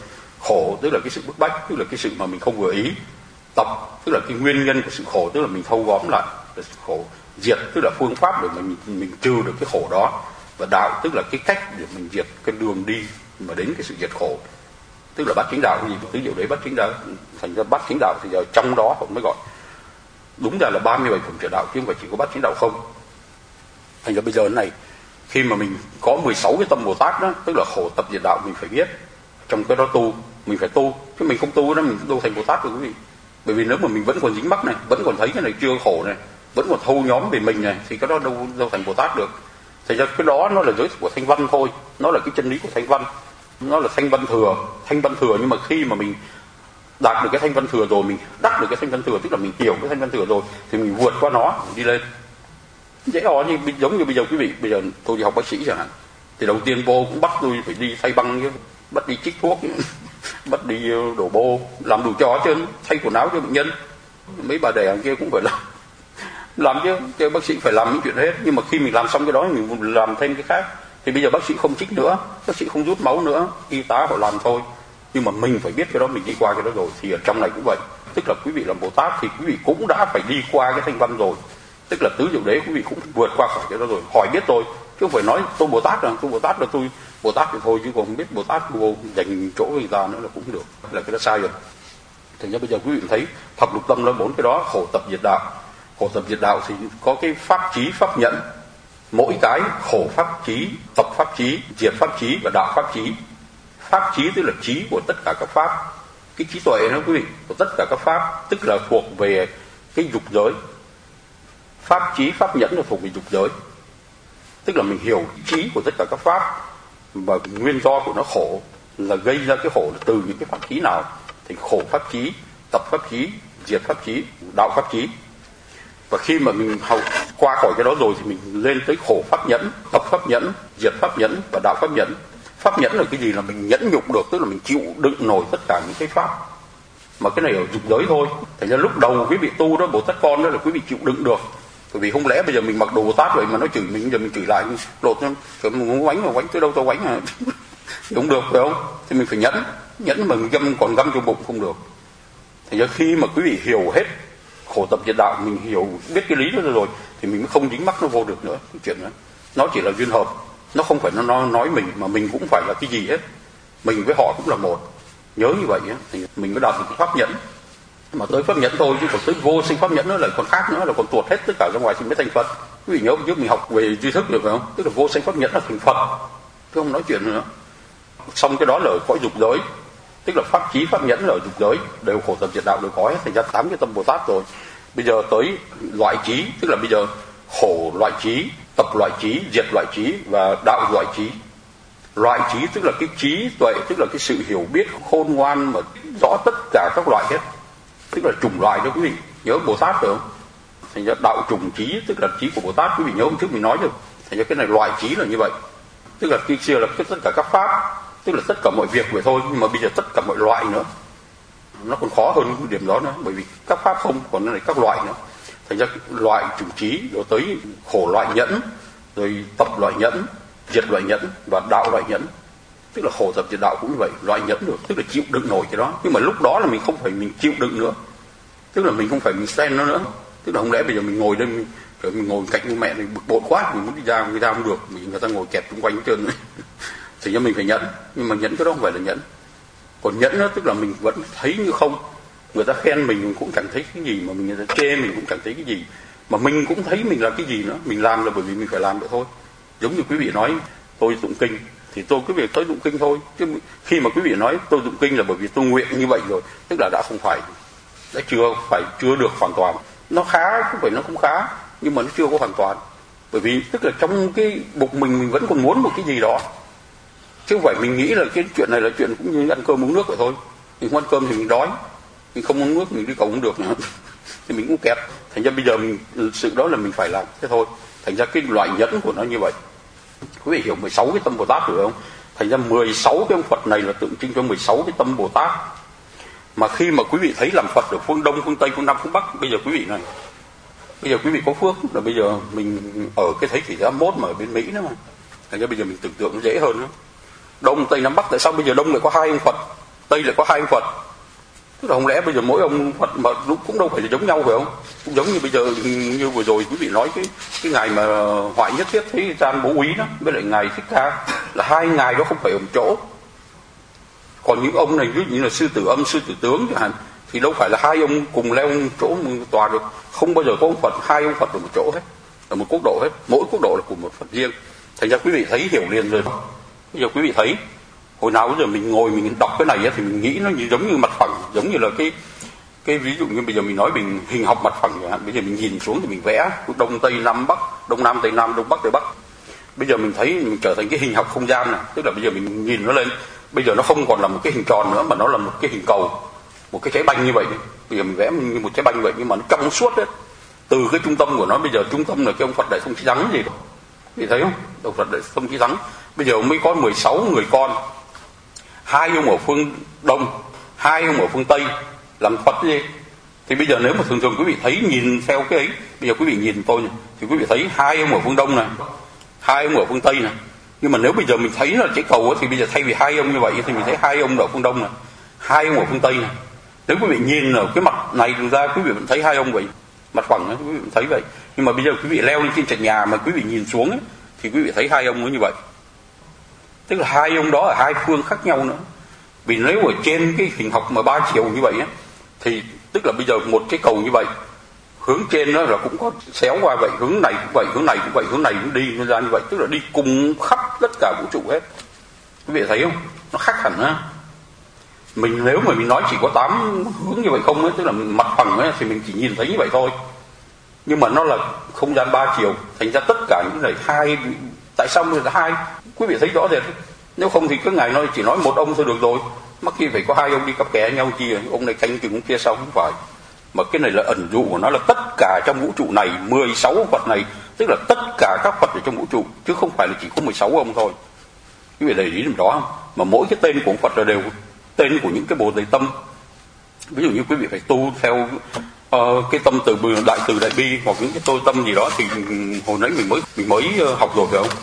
khổ tức là cái sự bức bách, tức là cái sự mà mình không vừa ý. Tập tức là cái nguyên nhân của sự khổ, tức là mình thâu góm lại là sự khổ. Diệt tức là phương pháp để mình trừ được cái khổ đó. Và đạo tức là cái cách để mình diệt cái đường đi mà đến cái sự diệt khổ, tức là bát chánh đạo. Cái gì tứ diệu đế bát chánh đạo, thành ra bát chánh đạo thì giờ trong đó họ mới gọi đúng ra là 37 phẩm trợ đạo chứ không phải chỉ có bát chánh đạo không. Thành ra bây giờ này, khi mà mình có 16 cái tâm Bồ Tát đó, tức là khổ tập diệt đạo, mình phải biết trong cái đó tu, mình phải tu, chứ mình không tu đó mình tu thành Bồ Tát được quý vị. Bởi vì nếu mà mình vẫn còn dính mắc này, vẫn còn thấy cái này chưa khổ này, vẫn còn thâu nhóm về mình này, thì cái đó đâu thành Bồ Tát được. Thành ra cái đó nó là giới của thanh văn thôi, nó là cái chân lý của thanh văn, nó là thanh văn thừa, nhưng mà khi mà mình đạt được cái thanh văn thừa rồi, mình đắc được cái thanh văn thừa, tức là mình hiểu cái thanh văn thừa rồi, thì mình vượt qua nó, mình đi lên. Dễ hỏi như giống như bây giờ quý vị, bây giờ tôi đi học bác sĩ chẳng hạn, thì đầu tiên vô cũng bắt tôi phải đi thay băng chứ, bắt đi chích thuốc, bắt đi đổ bô, làm đủ trò chứ, thay quần áo cho bệnh nhân. Mấy bà đẻ kia cũng phải làm chứ bác sĩ phải làm những chuyện hết. Nhưng mà khi mình làm xong cái đó, mình làm thêm cái khác, thì bây giờ bác sĩ không chích nữa, bác sĩ không rút máu nữa, y tá họ làm thôi. Nhưng mà mình phải biết cái đó, mình đi qua cái đó rồi. Thì ở trong này cũng vậy, tức là quý vị làm Bồ Tát thì quý vị cũng đã phải đi qua cái thanh văn rồi, tức là tứ diệu đế quý vị cũng vượt qua khỏi cái đó rồi, hỏi biết tôi, chứ không phải nói tôi Bồ Tát là tôi Bồ Tát thì thôi, chứ còn không biết Bồ Tát vô dành chỗ người ta nữa là cũng không được, là cái đó sai rồi. Thành ra bây giờ quý vị thấy thập lục tâm là 4 cái đó, khổ tập diệt đạo. Khổ tập diệt đạo thì có cái pháp trí, pháp nhẫn, mỗi cái khổ pháp trí, tập pháp trí, diệt pháp trí và đạo pháp trí. Pháp trí tức là trí của tất cả các pháp, cái trí tuệ đó quý vị, của tất cả các pháp, tức là thuộc về cái dục giới. Pháp trí, pháp nhẫn là thuộc về dục giới, tức là mình hiểu trí của tất cả các pháp, và nguyên do của nó khổ là gây ra cái khổ là từ những cái pháp trí nào, thì khổ pháp trí, tập pháp trí, diệt pháp trí, đạo pháp trí. Và khi mà mình học qua khỏi cái đó rồi thì mình lên tới khổ pháp nhẫn, tập pháp nhẫn, diệt pháp nhẫn và đạo pháp nhẫn. Pháp nhẫn là cái gì? Là mình nhẫn nhục được, tức là mình chịu đựng nổi tất cả những cái pháp, mà cái này ở dục giới thôi. Thành ra lúc đầu quý vị tu đó, Bồ Tát con đó là quý vị chịu đựng được. Bởi vì không lẽ bây giờ mình mặc đồ Bồ Tát vậy mà nó chửi mình, giờ mình chửi lại, lột cho mình muốn quánh mà quánh tới đâu tao quánh à. Thì không được, phải không? Thì mình phải nhẫn mà còn găm cho bụng không được. Thành ra khi mà quý vị hiểu hết khổ tập diệt đạo, mình hiểu biết cái lý đó rồi thì mình mới không dính mắc nó vô được nữa. Cái chuyện đó nó chỉ là duyên hợp, nó không phải nó nói mình, mà mình cũng phải là cái gì hết, mình với họ cũng là một. Nhớ như vậy á, thì mình mới đạt được cái pháp nhẫn. Mà tới pháp nhẫn thôi, chứ còn tới vô sinh pháp nhẫn nó lại còn khác nữa, là còn tuột hết tất cả ra ngoài thì mới thành Phật. Quý vị nhớ trước mình học về tri thức được phải không? Tức là vô sinh pháp nhẫn là thành Phật, chứ không nói chuyện nữa. Xong cái đó là ở cõi dục giới, tức là pháp trí, pháp nhẫn là ở dục giới, đều khổ tập diệt đạo đều có hết, thành ra 8 cái tâm Bồ Tát rồi. Bây giờ tới loại trí, tức là bây giờ khổ loại trí, tập loại trí, diệt loại trí và đạo loại trí. Loại trí tức là cái trí tuệ, tức là cái sự hiểu biết khôn ngoan mà rõ tất cả các loại hết, tức là chủng loại đó quý vị. Nhớ Bồ Tát phải không? Thành ra đạo chủng trí, tức là trí của Bồ Tát, quý vị nhớ hôm trước mình nói rồi. Thành ra cái này loại trí là như vậy, tức là kia xưa là tất cả các pháp, tức là tất cả mọi việc vậy thôi, nhưng mà bây giờ tất cả mọi loại nữa, nó còn khó hơn cái điểm đó nữa, bởi vì các pháp không, còn nó là các loại nữa. Thành ra loại chủng trí, rồi tới khổ loại nhẫn, rồi tập loại nhẫn, diệt loại nhẫn và đạo loại nhẫn. Tức là khổ tập diệt đạo cũng như vậy, loại nhẫn được, tức là chịu đựng nổi cái đó. Nhưng mà lúc đó là mình không phải mình chịu đựng nữa, tức là mình không phải mình stand nó nữa. Tức là không lẽ bây giờ mình ngồi đây, mình ngồi cạnh với mẹ mình bực bội quá, mình muốn đi ra, người ta không được, người ta ngồi kẹp xung quanh hết trơn. Thì mình phải nhẫn, nhưng mà nhẫn cái đó không phải là nhẫn. Còn nhẫn đó tức là mình vẫn thấy như không, người ta khen mình cũng chẳng thấy cái gì, mà người ta chê mình cũng chẳng thấy cái gì, mà mình cũng thấy mình là cái gì nữa. Mình làm là bởi vì mình phải làm vậy thôi. Giống như quý vị nói tôi tụng kinh thì tôi cứ việc tới tụng kinh thôi, chứ khi mà quý vị nói tôi tụng kinh là bởi vì tôi nguyện như vậy rồi, tức là đã không phải, đã chưa được hoàn toàn. Nó khá, không phải nó không khá, nhưng mà nó chưa có hoàn toàn. Bởi vì tức là trong cái bụng mình vẫn còn muốn một cái gì đó, chứ không phải mình nghĩ là cái chuyện này là chuyện cũng như ăn cơm uống nước vậy thôi. Mình không ăn cơm thì mình đói, mình không uống nước mình đi cầu không được nữa thì mình cũng kẹt. Thành ra bây giờ mình sự đó là mình phải làm thế thôi. Thành ra cái loại nhẫn của nó như vậy. Quý vị hiểu 16 cái tâm Bồ Tát rồi không? Thành ra 16 cái ông Phật này là tượng trưng cho 16 cái tâm Bồ Tát. Mà khi mà quý vị thấy làm Phật ở phương Đông, phương Tây, phương Nam, phương Bắc, bây giờ quý vị này, bây giờ quý vị có phước là bây giờ mình ở cái thế kỷ thứ 21 mà ở bên Mỹ đó mà. Thành ra bây giờ mình tưởng tượng nó dễ hơn nữa. Đông, Tây, Nam, Bắc, tại sao bây giờ Đông lại có 2 ông Phật? Tây lại có hai ông Phật. Tức là không lẽ bây giờ mỗi ông Phật mà cũng đâu phải là giống nhau phải không? Cũng giống như bây giờ như vừa rồi quý vị nói cái ngày mà Hoại Nhất Thiết Thế Gian Bố Úy đó với lại ngài Thích Ca là hai ngài đó không phải ở một chỗ. Còn những ông này ví dụ như là Sư Tử Âm, Sư Tử Tướng chẳng hạn thì đâu phải là hai ông cùng leo chỗ tòa được. Không bao giờ có ông Phật, hai ông Phật ở một chỗ hết, ở một quốc độ hết. Mỗi quốc độ là của một Phật riêng. Thành ra quý vị thấy hiểu liền rồi. Bây giờ quý vị thấy hồi nào bây giờ mình ngồi mình đọc cái này thì mình nghĩ nó giống như mặt phẳng, giống như là cái ví dụ như bây giờ mình nói mình hình học mặt phẳng chẳng hạn. Bây giờ mình nhìn xuống thì mình vẽ đông tây nam bắc, đông nam tây nam, đông bắc tây bắc. Bây giờ mình thấy mình trở thành cái hình học không gian này, tức là bây giờ mình nhìn nó lên, bây giờ nó không còn là một cái hình tròn nữa mà nó là một cái hình cầu, một cái trái banh như vậy. Bây giờ mình vẽ như một trái banh vậy nhưng mà nó trong suốt đấy. Từ cái trung tâm của nó, bây giờ trung tâm là cái ông Phật Đại Thông Chí Thắng gì đó. Quý vị thấy không? Ông Phật Đại Thông Chí Thắng bây giờ mới có 16 người con, hai ông ở phương đông, hai ông ở phương tây làm Phật gì. Thì bây giờ nếu mà thường thường quý vị thấy nhìn theo cái ấy, bây giờ quý vị nhìn tôi này, thì quý vị thấy hai ông ở phương đông này, hai ông ở phương tây này. Nhưng mà nếu bây giờ mình thấy là trái cầu ấy, thì bây giờ thay vì hai ông như vậy thì mình thấy hai ông ở phương đông này, hai ông ở phương tây này. Nếu quý vị nhìn ở cái mặt này ra, quý vị vẫn thấy hai ông vậy, mặt phẳng ấy, quý vị vẫn thấy vậy. Nhưng mà bây giờ quý vị leo lên trên trần nhà mà quý vị nhìn xuống ấy, thì quý vị thấy hai ông nó như vậy. Tức là hai ông đó ở hai phương khác nhau nữa. Vì nếu ở trên cái hình học mà 3 chiều như vậy ấy, thì tức là bây giờ một cái cầu như vậy, hướng trên đó là cũng có xéo qua vậy, hướng này cũng vậy, hướng này cũng vậy, hướng này cũng đi ra như vậy, tức là đi cùng khắp tất cả vũ trụ hết. Quý vị thấy không? Nó khác hẳn á. Mình nếu mà mình nói chỉ có 8 hướng như vậy không ấy, tức là mặt phẳng ấy, thì mình chỉ nhìn thấy như vậy thôi. Nhưng mà nó là không gian 3 chiều, thành ra tất cả những này hai. Tại sao là hai? Quý vị thấy rõ rệt. Nếu không thì cái ngày nó chỉ nói một ông thôi được rồi, mắc khi phải có hai ông đi cặp kè nhau chi, ông này canh chừng ông kia sao không phải. Mà cái này là ẩn dụ của nó là tất cả trong vũ trụ này, 16 Phật này, tức là tất cả các Phật ở trong vũ trụ, chứ không phải là chỉ có 16 ông thôi. Quý vị để ý làm đó không? Mà mỗi cái tên của ông Phật là đều tên của những cái Bồ Đề tâm. Ví dụ như quý vị phải tu theo cái tâm từ đại bi hoặc những cái tôi tâm gì đó thì hồi nãy mình mới học rồi phải không?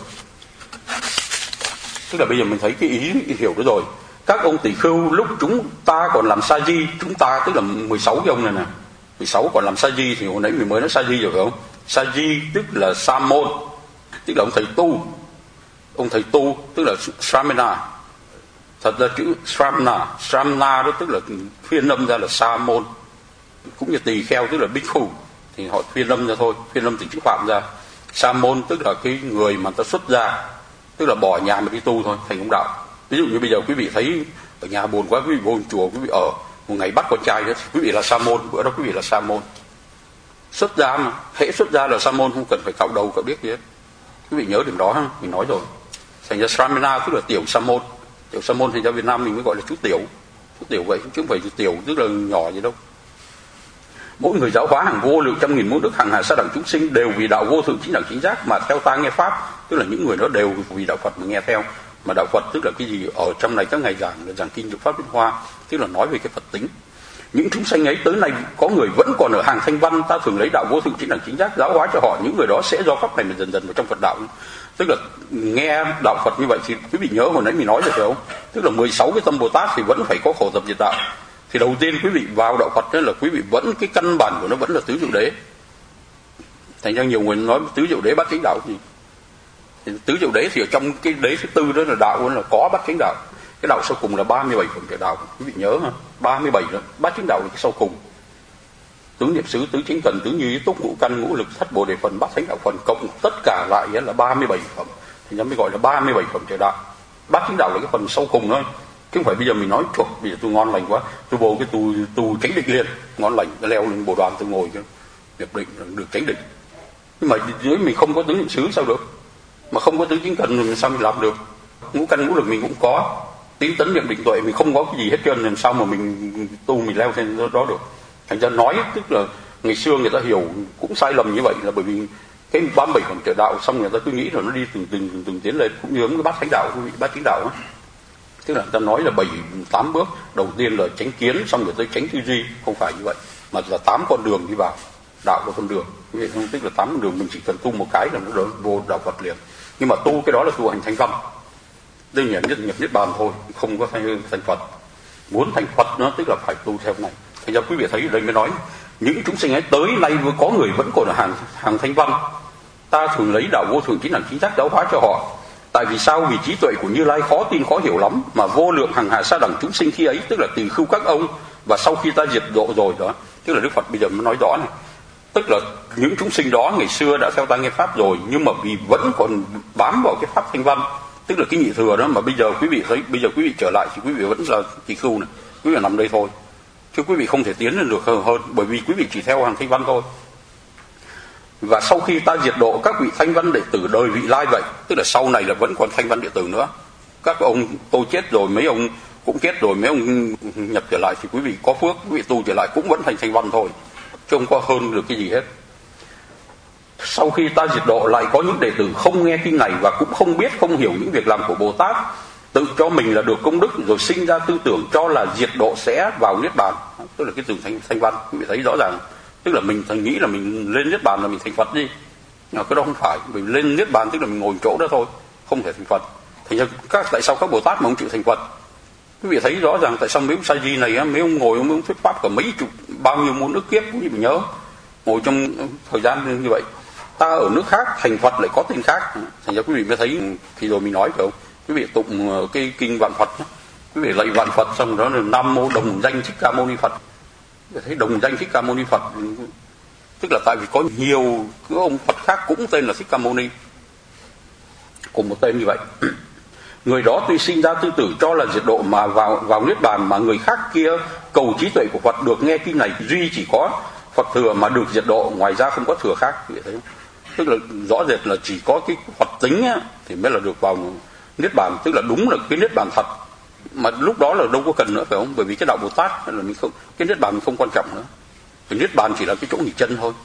Tức là bây giờ mình thấy cái ý hiểu đó rồi. Các ông tỷ khưu lúc chúng ta còn làm sa di, chúng ta tức là 16 cái ông này nè, 16 còn làm sa di thì hồi nãy mình mới nói sa di rồi phải không? Sa di tức là sa môn, tức là ông thầy tu tức là Sramana. Thật ra chữ Sramana đó tức là phiên âm ra là sa môn, cũng như tỳ kheo tức là bhikkhu thì họ phiên âm ra thôi, phiên âm từ chữ Phạm ra. Sa môn tức là cái người mà ta xuất gia, tức là bỏ nhà mà đi tu thôi, thành ông đạo. Ví dụ như bây giờ quý vị thấy ở nhà buồn quá, quý vị vô chùa, quý vị ở một ngày bắt con trai đó, thì quý vị là sa môn, bữa đó quý vị là sa môn. Xuất gia mà, hễ xuất gia là sa môn, không cần phải cạo đầu cạo điếc gì hết. Quý vị nhớ điểm đó ha, mình nói rồi. Thành ra Sramana tức là tiểu sa môn. Tiểu sa môn thành ra Việt Nam mình mới gọi là chú tiểu vậy, chứ không phải chú tiểu tức là nhỏ gì đâu. Mỗi người giáo hóa hàng vô lượng trăm nghìn muôn đức hàng hà sa đẳng chúng sinh đều vì đạo vô thượng chính đẳng chính giác mà theo ta nghe pháp, tức là những người đó đều vì đạo Phật mà nghe theo. Mà đạo Phật tức là cái gì? Ở trong này các ngày giảng kinh Nhật Pháp Liên Hoa, tức là nói về cái Phật tính. Những chúng sanh ấy tới nay có người vẫn còn ở hàng thanh văn, ta thường lấy đạo vô thượng chính đẳng chính giác giáo hóa cho họ. Những người đó sẽ do pháp này mà dần dần vào trong Phật đạo. Tức là nghe đạo Phật như vậy thì quý vị nhớ hồi nãy mình nói rồi phải không? Tức là 16 cái tâm Bồ Tát thì vẫn phải có khổ tập diệt đạo. Thì đầu tiên quý vị vào đạo Phật đó là quý vị vẫn cái căn bản của nó vẫn là tứ diệu đế. Thành ra nhiều người nói tứ diệu đế bát chánh đạo thì tứ diệu đế thì ở trong cái đế thứ tư đó là đạo là có bát chánh đạo. Cái đạo sau cùng là 37 phẩm thể đạo, quý vị nhớ ha, 37 đó, bát chánh đạo là cái sau cùng. Tứ niệm xứ, tứ chánh cần, tứ như ý túc, ngũ căn, ngũ lực, thất bồ đề phần, bát chánh đạo phần, cộng tất cả lại là 37 phẩm. Thì nó mới gọi là 37 phẩm thể đạo. Bát chánh đạo là cái phần sau cùng thôi. Chứ không phải bây giờ mình nói chuột, bây giờ tôi ngon lành quá, tôi vô cái tu chánh định liền, ngon lành, leo lên bồ đoàn tôi ngồi cho nhập định được chánh định. Nhưng mà dưới mình không có tứ niệm xứ sao được? Mà không có tứ chánh cần thì sao mình làm được? Ngũ căn ngũ lực mình cũng có, tín tấn niệm định tuệ mình không có cái gì hết trơn, làm sao mà mình tu mình leo trên đó được? Thành ra nói tức là ngày xưa người ta hiểu cũng sai lầm như vậy là bởi vì cái 37 phẩm trợ đạo xong người ta cứ nghĩ là nó đi từng tiến lên, cũng như cái bát thánh đạo, quý vị, bát chánh đạo ấy. Tức là người ta nói là 7-8 bước, đầu tiên là chánh kiến, xong rồi tới chánh tư duy, không phải như vậy, mà là 8 con đường đi vào đạo và con đường. Quý vị không, tức là 8 con đường mình chỉ cần tu một cái là nó vô đạo Phật liền. Nhưng mà tu cái đó là tu hành thành tâm, đơn giản nhất nhập niết bàn thôi, không có thành Phật. muốn thành Phật nó tức là phải tu theo này. Thành ra quý vị thấy ở đây mới nói những chúng sinh ấy tới nay vừa có người vẫn còn là hàng thanh văn, ta thường lấy đạo vô thượng chính đẳng chính giác giáo hóa cho họ. Tại vì sao? Vì trí tuệ của Như Lai khó tin khó hiểu lắm, mà vô lượng hằng hà sa đẳng chúng sinh khi ấy, tức là tỳ khưu các ông, và sau khi ta diệt độ rồi đó, tức là Đức Phật bây giờ mới nói rõ này, tức là những chúng sinh đó ngày xưa đã theo ta nghe pháp rồi, nhưng mà vì vẫn còn bám vào cái pháp thanh văn, tức là cái nhị thừa đó, mà bây giờ quý vị thấy, bây giờ quý vị trở lại thì quý vị vẫn là tỳ khưu này, quý vị nằm đây thôi, chứ quý vị không thể tiến lên được hơn, bởi vì quý vị chỉ theo hàng thanh văn thôi. Và sau khi ta diệt độ các vị thanh văn đệ tử đời vị lai vậy, tức là sau này là vẫn còn thanh văn đệ tử nữa. Các ông tôi chết rồi, mấy ông cũng chết rồi, mấy ông nhập trở lại thì quý vị có phước, quý vị tu trở lại cũng vẫn thành thanh văn thôi, chứ không có hơn được cái gì hết. Sau khi ta diệt độ lại có những đệ tử không nghe kinh này và cũng không biết, không hiểu những việc làm của Bồ Tát, tự cho mình là được công đức, rồi sinh ra tư tưởng cho là diệt độ sẽ vào niết bàn, tức là cái từ thanh văn. Quý vị thấy rõ ràng, tức là mình nghĩ là mình lên niết bàn là mình thành Phật đi, nhưng mà cái đó không phải. Mình lên niết bàn tức là mình ngồi chỗ đó thôi, không thể thành Phật. Thành ra tại sao các Bồ Tát mà không chịu thành Phật? Quý vị thấy rõ ràng tại sao mấy ông sa di này, mấy ông ngồi mấy ông thuyết pháp cả mấy chục bao nhiêu muôn ức kiếp, quý vị nhớ, ngồi trong thời gian như vậy. Ta ở nước khác thành Phật lại có tên khác. Thành ra quý vị mới thấy khi rồi mình nói phải không? Quý vị tụng cái kinh Vạn Phật, quý vị lạy Vạn Phật xong đó là Nam Mô Đồng Danh Thích Ca Mâu Ni Phật. Quý vị thấy Đồng Danh Thích Ca Mâu Ni Phật, tức là tại vì có nhiều cái ông Phật khác cũng tên là Thích Ca Mâu Ni, cùng một tên như vậy. Người đó tuy sinh ra tư tưởng cho là diệt độ mà vào niết bàn, mà người khác kia cầu trí tuệ của Phật được nghe kinh này, duy chỉ có Phật thừa mà được diệt độ, ngoài ra không có thừa khác. Quý vị thấy không? Tức là rõ rệt là chỉ có cái Phật tính á, thì mới là được vào niết bàn, tức là đúng là cái niết bàn thật. Mà lúc đó là đâu có cần nữa phải không? Bởi vì cái đạo Bồ Tát là mình không, cái niết bàn mình không quan trọng nữa. Cái niết bàn chỉ là cái chỗ nghỉ chân thôi.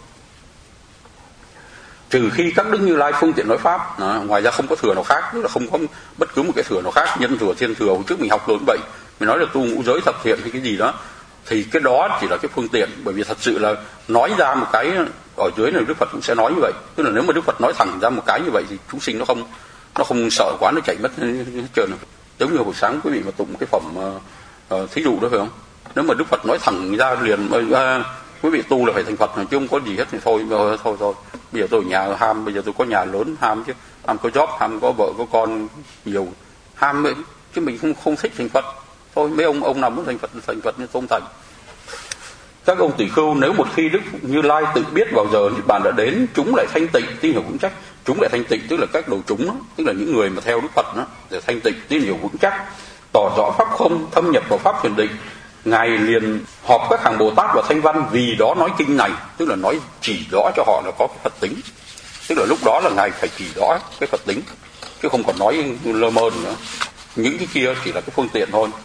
Trừ khi các đức Như Lai phương tiện nói pháp, ngoài ra không có thừa nào khác, tức là không có bất cứ một cái thừa nào khác. Nhân thừa, thiên thừa, hồi trước mình học rồi như vậy, mình nói là tu ngũ giới thập thiện hay cái gì đó, thì cái đó chỉ là cái phương tiện. Bởi vì thật sự là nói ra một cái ở dưới này Đức Phật cũng sẽ nói như vậy, tức là nếu mà Đức Phật nói thẳng ra một cái như vậy thì chúng sinh nó không sợ quá, nó chạy mất hết trơn. Giống như hồi sáng quý vị mà tụng cái phẩm thí dụ đó phải không? Nếu mà Đức Phật nói thẳng ra liền, quý vị tu là phải thành Phật chứ không có gì hết thì thôi. Bây giờ tôi ở nhà ham, bây giờ tôi có nhà lớn ham chứ, ham có job, ham có vợ có con nhiều, ham chứ mình không thích thành Phật. Thôi mấy ông nào muốn thành Phật nhưng tôi không thành. Các ông tỷ khưu nếu một khi Đức Như Lai tự biết vào giờ niết bàn đã đến, chúng lại thanh tịnh, tin hiểu vững chắc. Chúng lại thanh tịnh tức là các đồ chúng đó, tức là những người mà theo Đức Phật đó, để thanh tịnh, tin hiểu vững chắc, tỏ rõ pháp không, thâm nhập vào pháp thiền định. Ngài liền họp các hàng Bồ Tát và thanh văn, vì đó nói kinh này, tức là nói chỉ rõ cho họ là có cái Phật tính. Tức là lúc đó là Ngài phải chỉ rõ cái Phật tính, chứ không còn nói lơ mơ nữa. Những cái kia chỉ là cái phương tiện thôi.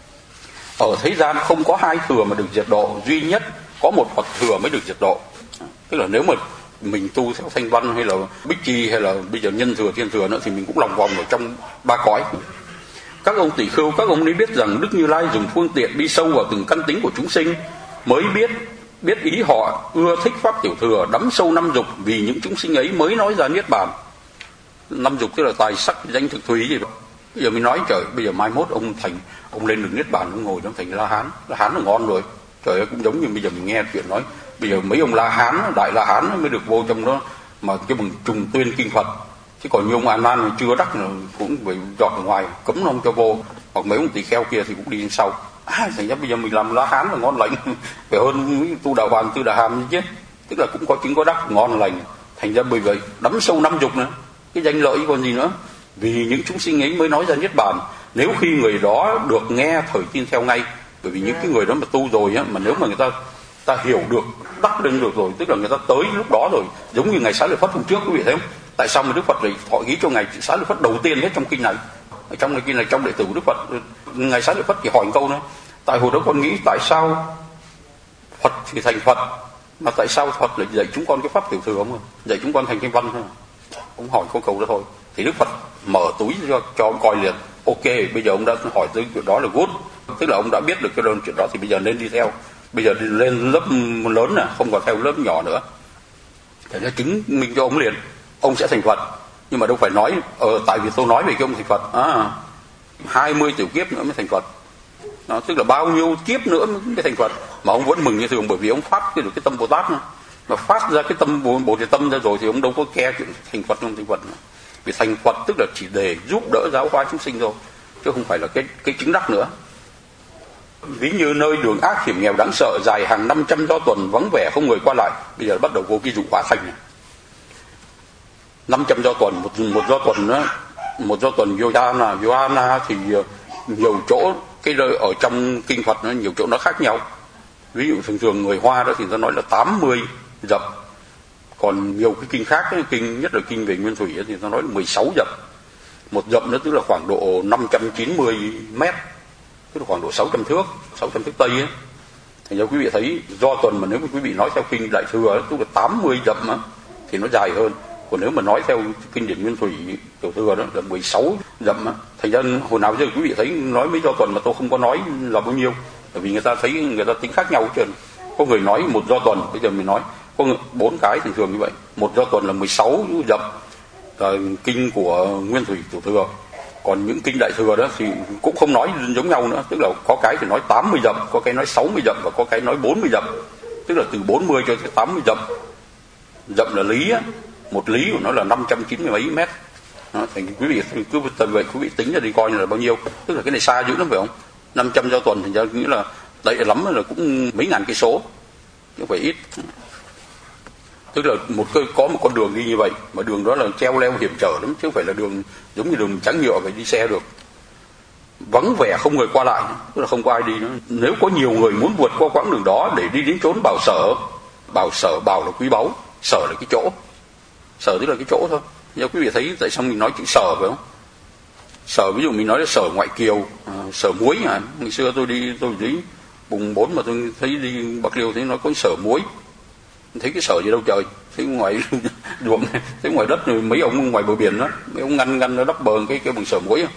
Ở thế gian không có hai thừa mà được diệt độ, duy nhất có một Phật thừa mới được diệt độ. Tức là nếu mà mình tu theo thanh văn hay là bích chi hay là bây giờ nhân thừa, thiên thừa nữa thì mình cũng lòng vòng ở trong ba cõi. Các ông tỷ khưu, các ông nên biết rằng Đức Như Lai dùng phương tiện đi sâu vào từng căn tính của chúng sinh, mới biết ý họ ưa thích pháp tiểu thừa, đắm sâu năm dục, vì những chúng sinh ấy mới nói ra niết bàn. Năm dục tức là tài sắc danh thực thùy gì đó. Bây giờ mình nói trời, bây giờ mai mốt ông lên được niết bàn, ông ngồi trong thành La Hán là ngon rồi. Trời ơi, cũng giống như bây giờ mình nghe chuyện nói, bây giờ mấy ông La Hán, đại La Hán mới được vô trong đó mà cái bằng trùng tuyên kinh Phật. Chứ còn như ông A Nan chưa đắc là cũng bị dọt ở ngoài, cấm nó không cho vô. Hoặc mấy ông tỳ kheo kia thì cũng đi sau. Thành ra bây giờ mình làm La Hán là ngon lành, phải hơn tu Đạo Hoàn, tu Đà Hàm chứ. Tức là cũng có chứng có đắc, ngon lành. Thành ra bởi vậy đắm sâu năm dục nữa, cái danh lợi còn gì nữa. Vì những chúng sinh ấy mới nói ra niết bàn. Nếu khi người đó được nghe thời tin theo ngay, bởi vì những cái người đó mà tu rồi á, mà nếu mà người ta hiểu được, đắc lên được rồi, tức là người ta tới lúc đó rồi. Giống như ngày Xá Lợi Phất hôm trước quý vị thấy không? Tại sao mà Đức Phật lại thọ ký cho ngày Xá Lợi Phất đầu tiên hết trong kinh này? Ở trong cái kinh này, trong đệ tử của Đức Phật, ngày Xá Lợi Phất chỉ hỏi một câu nữa. Tại hồi đó con nghĩ tại sao Phật thì thành Phật, mà tại sao Phật lại dạy chúng con cái pháp tiểu thừa không? Dạy chúng con thành cái văn thôi. Ông hỏi câu đó thôi. Thì Đức Phật mở túi cho ông coi liền. Ok, bây giờ ông đã hỏi tới chuyện đó là good. Tức là ông đã biết được cái đơn chuyện đó thì bây giờ nên đi theo. Bây giờ đi lên lớp lớn nè, không còn theo lớp nhỏ nữa. Thế nên chứng minh cho ông liền, ông sẽ thành Phật. Nhưng mà đâu phải nói tại vì tôi nói về cái ông thành Phật 20 tiểu kiếp nữa mới thành Phật. Đó, tức là bao nhiêu kiếp nữa mới thành Phật, mà ông vẫn mừng như thường, bởi vì ông phát được cái tâm Bồ Tát nữa. Mà phát ra cái tâm Bồ Đề tâm ra rồi thì ông đâu có ke chuyện thành Phật không thành Phật nữa. Vì thành Phật tức là chỉ để giúp đỡ giáo hóa chúng sinh thôi, chứ không phải là cái chứng đắc nữa. Ví như nơi đường ác hiểm nghèo đáng sợ, dài hàng 500 do tuần, vắng vẻ không người qua lại. Bây giờ bắt đầu vô cái dụ hóa thành này. 500 do tuần, một do tuần đó, một do tuần Yohana thì nhiều chỗ, cái nơi ở trong kinh Phật nó nhiều chỗ nó khác nhau. Ví dụ thường người Hoa đó thì ta nói là 80 dặm, còn nhiều cái kinh khác, cái kinh nhất là kinh về Nguyên Thủy thì ta nói là 16 dặm. Một dặm đó tức là khoảng độ 590 mét, tức là khoảng độ 600 thước Tây ấy. Thành ra quý vị thấy do tuần mà nếu mà quý vị nói theo kinh Đại Thừa ấy, tức là 80 dặm á, thì nó dài hơn. Còn nếu mà nói theo kinh điển Nguyên Thủy Tiểu Thừa đó là 16 dặm á. Thành ra hồi nào giờ quý vị thấy nói mấy do tuần mà tôi không có nói là bao nhiêu, bởi vì người ta thấy người ta tính khác nhau hết trơn. Có người nói một do tuần, bây giờ mình nói có 4 cái thường như vậy. Một do tuần là 16 dặm, kinh của Nguyên Thủy Tiểu Thừa. Còn những kinh Đại Thừa đó thì cũng không nói giống nhau nữa, tức là có cái thì nói 80 dặm, có cái nói 60 dặm và có cái nói 40 dặm, tức là từ 40 cho tới 80 dặm. Dặm là lý á, một lý của nó là 590 mấy mét. Đó, thì quý vị cứ tầm vậy quý vị tính ra đi coi là bao nhiêu, tức là cái này xa dữ lắm phải không? 500 do tuần thì ra nghĩa là đầy lắm là cũng mấy ngàn cây số, chứ không phải ít. Tức là có một con đường đi như vậy, mà đường đó là treo leo hiểm trở lắm, chứ không phải là đường giống như đường trắng nhựa phải đi xe được. Vắng vẻ không người qua lại, tức là không có ai đi nữa. Nếu có nhiều người muốn vượt qua quãng đường đó để đi đến chốn bảo sở, bảo là quý báu, sở là cái chỗ, sở tức là cái chỗ thôi. Nếu quý vị thấy tại sao mình nói chữ sở phải không? Sở ví dụ mình nói là sở Ngoại Kiều, sở muối. Ngày xưa tôi đi vùng 4 mà tôi thấy đi Bạc Liêu thấy nó có sở muối. Thấy cái sở gì đâu trời, thấy ngoài ruộng, thấy ngoài đất rồi mấy ông ngoài bờ biển đó, mấy ông ngăn nó đắp bờ cái bằng sở muối.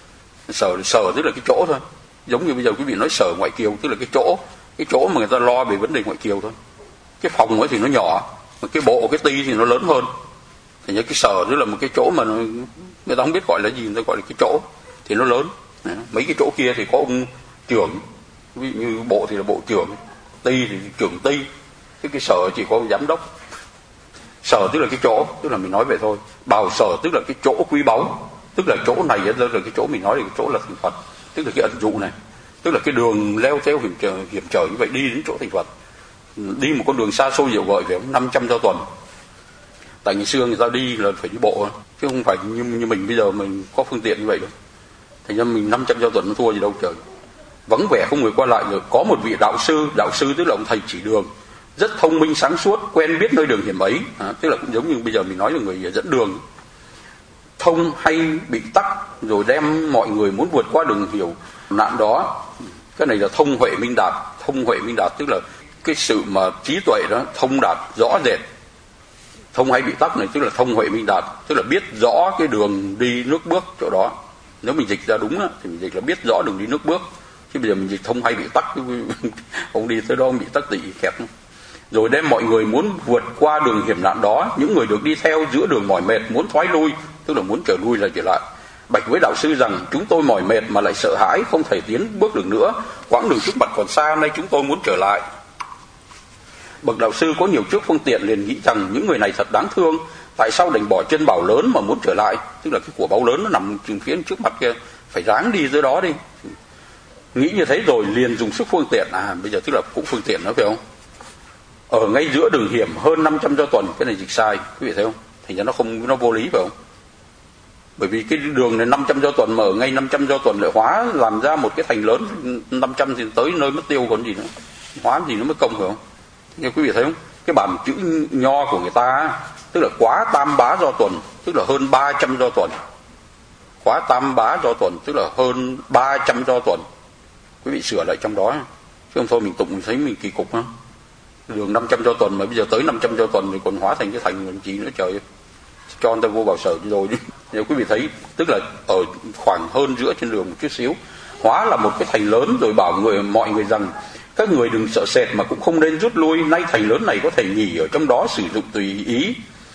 Sở tức là cái chỗ thôi, giống như bây giờ quý vị nói sở Ngoại Kiều tức là cái chỗ mà người ta lo về vấn đề ngoại kiều thôi. Cái phòng ấy thì nó nhỏ, mà cái bộ cái ty thì nó lớn hơn. Thì như cái sở tức là một cái chỗ mà người ta không biết gọi là gì, người ta gọi là cái chỗ thì nó lớn. Mấy cái chỗ kia thì có ông trưởng, ví dụ như bộ thì là bộ trưởng, ty thì trưởng ty. Cái sở chỉ có giám đốc. Sở tức là cái chỗ, tức là mình nói vậy thôi. Bảo sở tức là cái chỗ quý báu, tức là chỗ này là cái chỗ mình nói là cái chỗ là thành Phật, tức là cái ẩn dụ này, tức là cái đường leo theo hiểm trở như vậy đi đến chỗ thành Phật. Đi một con đường xa xôi dịu gọi về 500 do tuần. Tại ngày xưa người ta đi là phải đi bộ, chứ không phải như mình bây giờ mình có phương tiện như vậy đâu. Thành ra mình 500 do tuần nó thua gì đâu trời. Vắng vẻ không người qua lại, rồi có một vị đạo sư tức là ông thầy chỉ đường, rất thông minh sáng suốt, quen biết nơi đường hiểm ấy. Tức là cũng giống như bây giờ mình nói là người dẫn đường. Thông hay bị tắc, rồi đem mọi người muốn vượt qua đường hiểu nạn đó. Cái này là thông huệ minh đạt. Thông huệ minh đạt tức là cái sự mà trí tuệ đó thông đạt rõ rệt. Thông hay bị tắc này tức là thông huệ minh đạt, tức là biết rõ cái đường đi nước bước chỗ đó. Nếu mình dịch ra đúng thì mình dịch là biết rõ đường đi nước bước. Chứ bây giờ mình dịch thông hay bị tắc, ông đi tới đó ông bị tắc tị kẹt. Rồi đem mọi người muốn vượt qua đường hiểm nạn đó, những người được đi theo giữa đường mỏi mệt muốn thoái lui, tức là muốn trở lui lại trở lại, bạch với đạo sư rằng chúng tôi mỏi mệt mà lại sợ hãi, không thể tiến bước được nữa, quãng đường trước mặt còn xa, nay chúng tôi muốn trở lại. Bậc đạo sư có nhiều trước phương tiện liền nghĩ rằng những người này thật đáng thương, tại sao đành bỏ chân bảo lớn mà muốn trở lại, tức là cái của báu lớn nó nằm phía trước mặt kia, phải ráng đi dưới đó đi. Nghĩ như thế rồi liền dùng sức phương tiện, bây giờ tức là cũng phương tiện nữa phải không? Ở ngay giữa đường hiểm hơn 500 do tuần, cái này dịch sai, quý vị thấy không? Thành ra nó vô lý phải không? Bởi vì cái đường này 500 do tuần mà ở ngay 500 do tuần lại hóa làm ra một cái thành lớn 500 thì tới nơi mất tiêu còn gì nữa. Hóa gì nó mới công phải không? Như quý vị thấy không? Cái bản chữ nho của người ta tức là quá tam bá do tuần, tức là hơn 300 do tuần. Quá tam bá do tuần tức là hơn 300 do tuần. Quý vị sửa lại trong đó, chứ không thôi mình tụng mình thấy mình kỳ cục không? Đường 500 do tuần mà bây giờ tới 500 do tuần thì còn hóa thành cái thành làm gì nữa trời, cho người ta vô bảo sở rồi. Nếu quý vị thấy tức là ở khoảng hơn giữa trên đường một chút xíu, hóa là một cái thành lớn, rồi bảo mọi người rằng các người đừng sợ sệt mà cũng không nên rút lui, nay thành lớn này có thể nghỉ ở trong đó sử dụng tùy ý.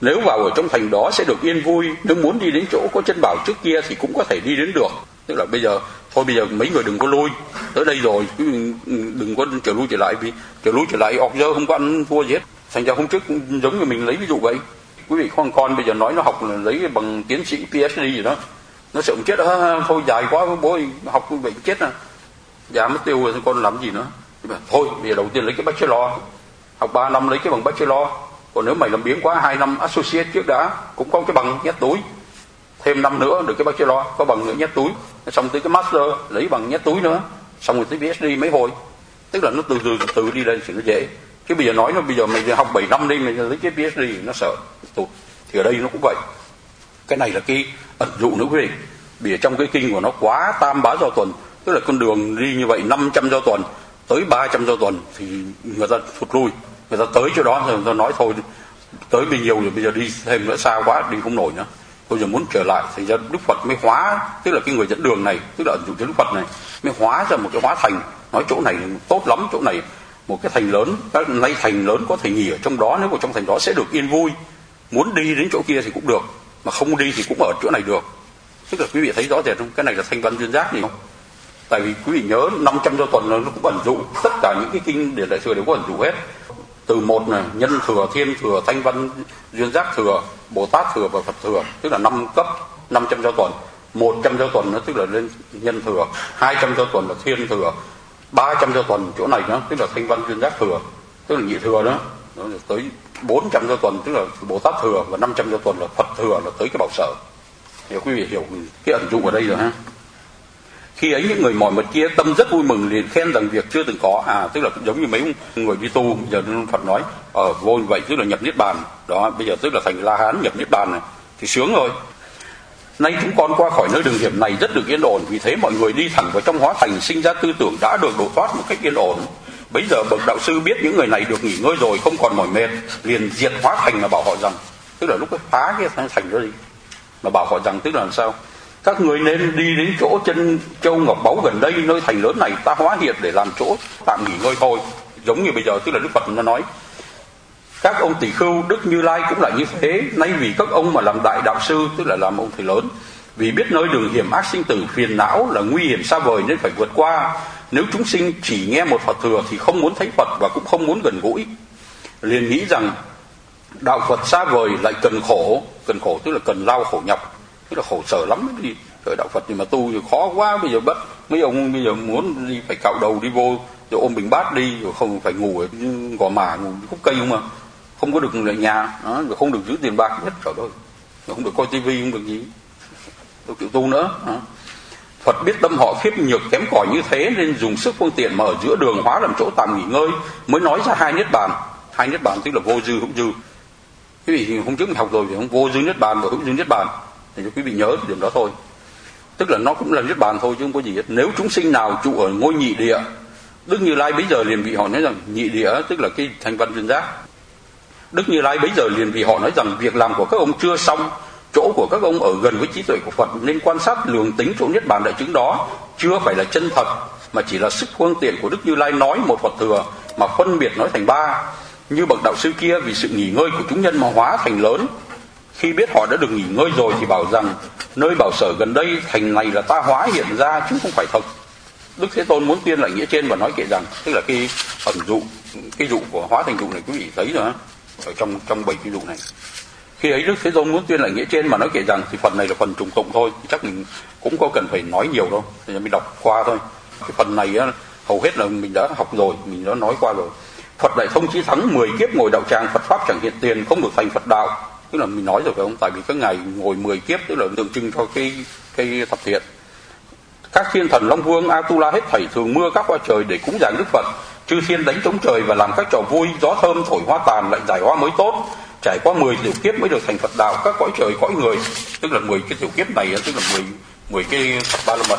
Nếu vào ở trong thành đó sẽ được yên vui, nếu muốn đi đến chỗ có chân bảo trước kia thì cũng có thể đi đến được. Tức là bây giờ mấy người đừng có lui tới đây rồi, đừng có trở lui trở lại ọt dơ không có ăn thua gì hết. Thành ra hôm trước giống như mình lấy ví dụ vậy, quý vị con bây giờ nói nó học là lấy bằng tiến sĩ PhD gì đó, nó sợ chết thôi dài quá bố học vậy chết à, già mất tiêu rồi con làm gì nữa. Thôi bây giờ đầu tiên lấy cái bachelor, học 3 năm lấy cái bằng bachelor, còn nếu mày làm biếng quá 2 năm associate trước đã, cũng có cái bằng nhét túi, thêm năm nữa được cái bachelor, có bằng nữa nhét túi, xong tới cái master lấy bằng nhét túi nữa, xong rồi tới PhD mấy hồi. Tức là nó từ đi lên thì nó dễ. Chứ bây giờ nói nó bây giờ mày học 7 năm đi mày lấy cái PhD nó sợ tụt. Thì ở đây nó cũng vậy. Cái này là cái ẩn dụ nữa quý vị. Vì ở trong cái kinh của nó quá tam bá giao tuần, tức là con đường đi như vậy 500 giao tuần tới 300 giao tuần thì người ta thụt lui, người ta tới chỗ đó rồi người ta nói thôi tới bao nhiêu rồi bây giờ đi thêm nữa xa quá đi không nổi nữa, bây giờ muốn trở lại. Thì ra Đức Phật mới hóa, tức là cái người dẫn đường này, tức là ẩn dụ cho Đức Phật này mới hóa ra một cái hóa thành, nói chỗ này tốt lắm, chỗ này một cái thành lớn, các nay thành lớn có thể nghỉ ở trong đó, nếu vào trong thành đó sẽ được yên vui, muốn đi đến chỗ kia thì cũng được, mà không đi thì cũng ở chỗ này được. Tức là quý vị thấy rõ rệt không? Cái này là thanh văn duyên giác gì không? Tại vì quý vị nhớ 500 giao tuần nó cũng ẩn dụ, tất cả những cái kinh Điển Đại Thừa đều có ẩn dụ hết. Từ một này, nhân thừa, thiên thừa, thanh văn duyên giác thừa, Bồ Tát thừa và Phật thừa, tức là 5 cấp 500 giao tuần. 100 giao tuần nó tức là lên nhân thừa, 200 giao tuần là thiên thừa, 300 giao tuần chỗ này nó tức là thanh văn duyên giác thừa, tức là nhị thừa đó. Nó tới 400 giao tuần tức là Bồ Tát thừa, và 500 giao tuần là Phật thừa, là tới cái bảo sở. Thì quý vị hiểu cái ẩn dụ ở đây rồi ha. Khi ấy những người mỏi mệt kia tâm rất vui mừng, liền khen rằng việc chưa từng có. Tức là giống như mấy người đi tu giờ Phật nói vô như vậy tức là nhập niết bàn đó, bây giờ tức là thành La Hán nhập niết bàn này thì sướng rồi. Nay chúng con qua khỏi nơi đường hiểm này rất được yên ổn, vì thế mọi người đi thẳng vào trong hóa thành, sinh ra tư tưởng đã được độ thoát một cách yên ổn. Bấy giờ bậc đạo sư biết những người này được nghỉ ngơi rồi, không còn mỏi mệt, liền diệt hóa thành mà bảo họ rằng, tức là lúc ấy phá cái thành đó đi, mà bảo họ rằng tức là làm sao? Các người nên đi đến chỗ chân châu ngọc báu gần đây, nơi thành lớn này ta hóa hiện để làm chỗ tạm nghỉ ngơi thôi. Giống như bây giờ tức là Đức Phật nó nói các ông tỷ khưu, Đức Như Lai cũng là như thế. Nay vì các ông mà làm đại đạo sư, tức là làm ông thầy lớn, vì biết nơi đường hiểm ác sinh tử phiền não là nguy hiểm xa vời nên phải vượt qua. Nếu chúng sinh chỉ nghe một Phật thừa thì không muốn thấy Phật và cũng không muốn gần gũi, liền nghĩ rằng đạo Phật xa vời lại cần khổ tức là cần lao khổ nhọc, tức là khổ sở lắm mới đi trời đạo Phật. Nhưng mà tu thì khó quá, bây giờ bắt mấy ông bây giờ muốn đi phải cạo đầu đi vô rồi ôm bình bát đi, rồi không phải ngủ ở gò mả, ngủ khúc cây không, mà không có được lại nhà đó, rồi không được giữ tiền bạc hết trời ơi, rồi không được coi tivi, không được gì, tôi chịu tu nữa đó. Phật biết tâm họ khiếp nhược kém cỏi như thế nên dùng sức phương tiện mà ở giữa đường hóa làm chỗ tạm nghỉ ngơi, mới nói ra hai niết bàn tức là vô dư hữu dư. Quý vị hôm trước mình học rồi thì không, vô dư niết bàn và hữu dư niết bàn thì cho quý vị nhớ cái điểm đó thôi. Tức là nó cũng là niết bàn thôi chứ không có gì hết. Nếu chúng sinh nào trụ ở ngôi nhị địa, Đức Như Lai bấy giờ liền bị họ nói rằng nhị địa tức là cái thanh văn duyên giác. Đức Như Lai bấy giờ liền bị họ nói rằng việc làm của các ông chưa xong, chỗ của các ông ở gần với trí tuệ của Phật nên quan sát lường tính chỗ niết bàn đại chứng đó chưa phải là chân thật, mà chỉ là sức phương tiện của Đức Như Lai nói một Phật thừa mà phân biệt nói thành ba. Như bậc đạo sư kia vì sự nghỉ ngơi của chúng nhân mà hóa thành lớn, khi biết họ đã được nghỉ ngơi rồi thì bảo rằng nơi bảo sở gần đây thành này là ta hóa hiện ra chứ không phải thật. Đức Thế Tôn muốn tuyên lại nghĩa trên và nói kệ rằng, tức là cái ẩn dụ, cái dụ của hóa thành dụ này quý vị thấy rồi ở trong 7 cái dụ này. Khi ấy Đức Thế Tôn muốn tuyên lại nghĩa trên mà nói kệ rằng thì phần này là phần trùng tụng thôi, chắc mình cũng có cần phải nói nhiều đâu, thì mình đọc qua thôi. Cái phần này á, hầu hết là mình đã học rồi, mình đã nói qua rồi. Phật đại thông chí thắng 10 kiếp ngồi đạo tràng, Phật pháp chẳng hiện tiền, không được thành Phật đạo. Tức là mình nói rồi phải không? Tại vì các ngài ngồi 10 kiếp tức là tượng trưng cho cái thập thiện. Các thiên thần Long Vương Atula hết thảy thường mưa các hoa trời để cúng dường Đức Phật. Chư thiên đánh trống trời và làm các trò vui, gió thơm thổi hoa tàn lại giải hoa mới tốt. Trải qua 10 tiểu kiếp mới được thành Phật đạo, các cõi trời cõi người. Tức là 10 cái tiểu kiếp này tức là 10 cái ba la mật,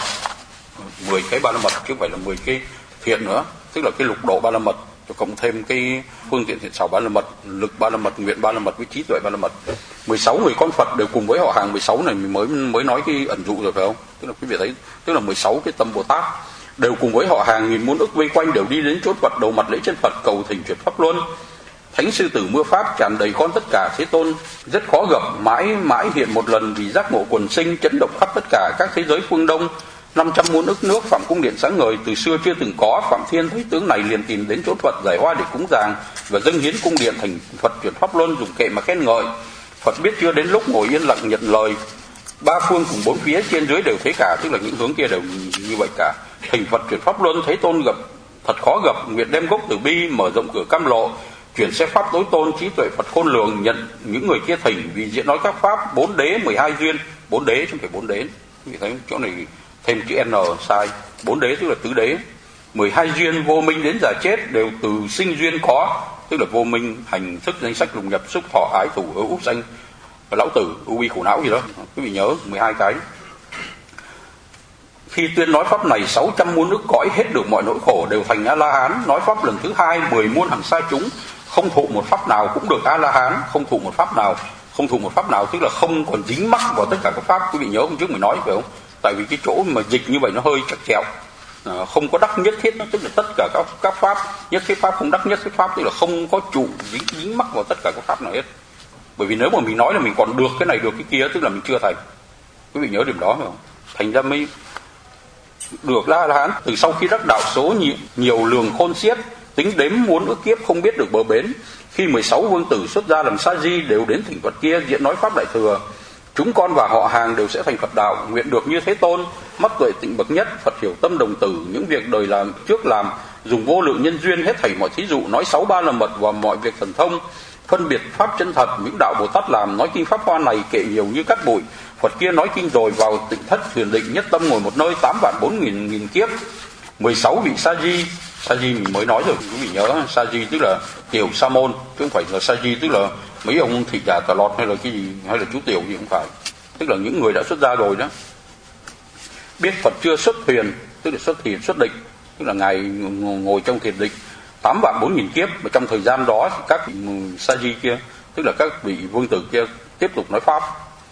10 cái ba la mật chứ không phải là 10 cái thiện nữa, tức là cái lục độ ba la mật, cộng thêm cái phương tiện thiện xảo ba la mật, lực ba la mật, nguyện ba la mật với trí tuệ ba la mật. 16 người con Phật đều cùng với họ hàng 16 này mình mới nói cái ẩn dụ rồi phải không? Tức là quý vị thấy, tức là 16 cái tâm Bồ Tát đều cùng với họ hàng nghìn muôn ức vây quanh đều đi đến chốt Phật đầu mặt lễ chân Phật cầu thỉnh chuyển pháp luân. Thánh sư tử mưa pháp tràn đầy con tất cả, Thế Tôn rất khó gặp, mãi mãi hiện một lần vì giác ngộ quần sinh, chấn động khắp tất cả các thế giới phương Đông. 500 muôn ức nước, Phạm cung điện sáng ngời, từ xưa chưa từng có. Phạm Thiên thấy tướng này liền tìm đến chỗ Phật giải hoa để cúng dường và dâng hiến cung điện thành Phật chuyển pháp luân, dùng kệ mà khen ngợi. Phật biết chưa đến lúc ngồi yên lặng nhận lời. Ba phương cùng bốn phía trên dưới đều thấy cả, tức là những hướng kia đều như vậy cả. Thành Phật chuyển pháp luân, Thế Tôn gặp thật khó gặp, nguyện đem gốc từ bi mở rộng cửa cam lộ, chuyển xe pháp tối tôn, trí tuệ Phật khôn lường, nhận những người kia thỉnh vì diễn nói các pháp 4 đế 12 duyên. 4 đế chứ không phải 4 đế, vì thấy chỗ này thêm chữ N sai. 4 đế tức là tứ đế. 12 duyên vô minh đến già chết đều từ sinh duyên có, tức là vô minh, hành thức, danh sách, lùng nhập, xúc, thọ, ái, thủ, hữu, úc, danh, lão tử, ưu bi, khổ não gì đó. Quý vị nhớ 12 cái. Khi tuyên nói pháp này, 600 muôn nước cõi hết được mọi nỗi khổ, đều thành A La Hán. Nói pháp lần thứ 2, 10 muôn hàng sa chúng không thụ một pháp nào cũng được A La Hán. Không thụ một pháp nào, không thụ một pháp nào tức là không còn dính mắc vào tất cả các pháp. Quý vị nhớ hôm trước mình nói phải không? Tại vì cái chỗ mà dịch như vậy nó hơi chặt chẽo, không có đắc nhất thiết, tức là tất cả các pháp, nhất thiết pháp không đắc nhất thiết pháp, tức là không có trụ dính mắc vào tất cả các pháp nào hết. Bởi vì nếu mà mình nói là mình còn được cái này được cái kia, tức là mình chưa thành. Quý vị nhớ điểm đó phải không? Thành ra mới được La Hán. Từ sau khi đắc đạo số nhiều lường khôn xiết, tính đếm muốn ước kiếp không biết được bờ bến. Khi 16 vương tử xuất ra làm sa di đều đến thỉnh Phật kia diễn nói pháp đại thừa. Chúng con và họ hàng đều sẽ thành Phật đạo, nguyện được như Thế Tôn, mắt tuệ tịnh bậc nhất, Phật hiểu tâm đồng tử, những việc đời làm trước làm, dùng vô lượng nhân duyên hết thảy mọi thí dụ, nói 63 là mật và mọi việc thần thông, phân biệt pháp chân thật, những đạo Bồ Tát làm, nói kinh pháp hoa này kệ nhiều như cát bụi. Phật kia nói kinh rồi vào tịnh thất thiền định, nhất tâm ngồi một nơi 8.400.000 kiếp. 16 vị sa di mình mới nói rồi, quý vị nhớ sa di tức là tiểu sa môn, chứ không phải là sa di tức là mấy ông thị giả tà lọt hay là cái gì, hay là chú tiểu gì, không phải, tức là những người đã xuất gia rồi đó. Biết Phật chưa xuất thuyền, tức là xuất thiền xuất định, tức là ngài ngồi trong thiền định 8.400.000 kiếp, và trong thời gian đó các vị sa di kia, tức là các vị vương tử kia tiếp tục nói pháp.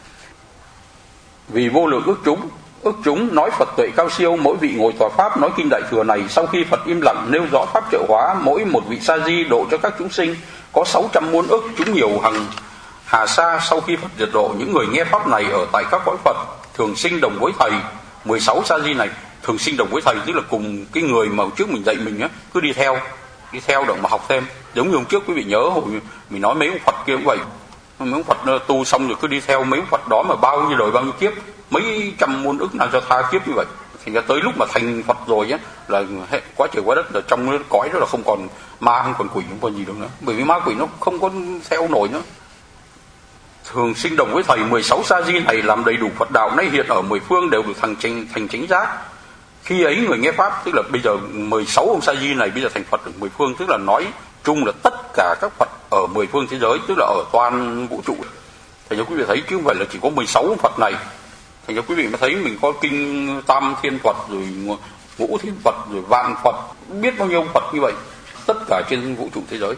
Vì vô lượng ước chúng nói Phật tuệ cao siêu, mỗi vị ngồi tòa pháp nói kinh đại thừa này. Sau khi Phật im lặng nêu rõ pháp trợ hóa, mỗi một vị sa di độ cho các chúng sinh có 600 muôn ức chúng nhiều hằng hà sa. Sau khi Phật diệt độ, những người nghe pháp này ở tại các cõi Phật thường sinh đồng với thầy. 16 sa di này thường sinh đồng với thầy, tức là cùng cái người mà trước mình dạy mình á, cứ đi theo động mà học thêm. Giống như hôm trước quý vị nhớ hồi mình nói mấy ông Phật kia cũng vậy, mấy ông Phật tu xong rồi cứ đi theo mấy ông Phật đó mà bao nhiêu đời bao nhiêu kiếp, mấy trăm muôn ức nào cho tha kiếp như vậy. Thành ra tới lúc mà thành Phật rồi á là quá trời quá đất, là trong cái cõi đó là không còn ma, không còn quỷ, không còn gì đâu nữa, bởi vì ma quỷ nó không có theo nổi nữa. Thường sinh đồng với thầy. 16 sa di này làm đầy đủ Phật đạo, nay hiện ở 10 phương đều được thành chánh giác. Khi ấy người nghe pháp, tức là bây giờ 16 ông sa di này bây giờ thành Phật ở 10 phương, tức là nói chung là tất cả các Phật ở 10 phương thế giới, tức là ở toàn vũ trụ. Thành ra quý vị thấy chứ không phải là chỉ có 16 ông Phật này. Thành ra quý vị mới thấy mình có kinh Tam Thiên Phật, rồi Ngũ Thiên Phật, rồi Vạn Phật, biết bao nhiêu ông Phật như vậy, tất cả trên vũ trụ thế giới.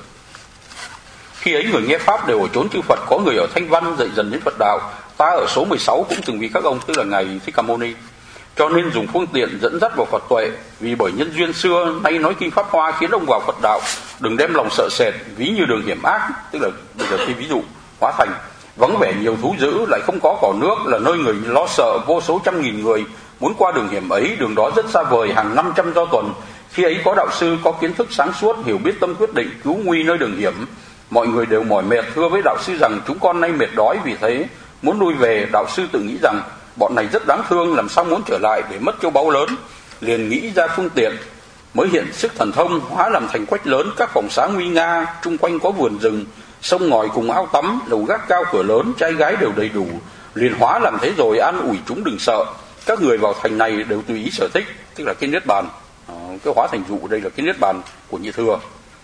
Khi ấy người nghe pháp đều ở chốn chư Phật, có người ở Thanh Văn dạy dần đến Phật đạo. Ta ở số 16 cũng từng vì các ông, tức là ngài Thích Ca Mâu Ni, cho nên dùng phương tiện dẫn dắt vào Phật tuệ. Vì bởi nhân duyên xưa nay nói kinh pháp hoa khiến ông vào Phật đạo, đừng đem lòng sợ sệt, ví như đường hiểm ác, tức là bây giờ khi ví dụ hóa thành vắng vẻ nhiều thú dữ, lại không có cỏ nước, là nơi người lo sợ vô số trăm nghìn người muốn qua đường hiểm ấy. Đường đó rất xa vời, hàng 500 do tuần. Khi ấy có đạo sư có kiến thức sáng suốt, hiểu biết tâm quyết định, cứu nguy nơi đường hiểm. Mọi người đều mỏi mệt, thưa với đạo sư rằng chúng con nay mệt đói, vì thế muốn lui về. Đạo sư tự nghĩ rằng bọn này rất đáng thương, làm sao muốn trở lại để mất châu báu lớn, liền nghĩ ra phương tiện, mới hiện sức thần thông, hóa làm thành quách lớn, các phòng xá nguy nga, chung quanh có vườn rừng, sông ngòi cùng ao tắm, lầu gác cao cửa lớn, trai gái đều đầy đủ. Liền hóa làm thế rồi an ủi chúng đừng sợ. Các người vào thành này đều tùy ý sở thích, tức là cái niết bàn. Cái hóa thành dụ đây là cái niết bàn của Nhị Thừa.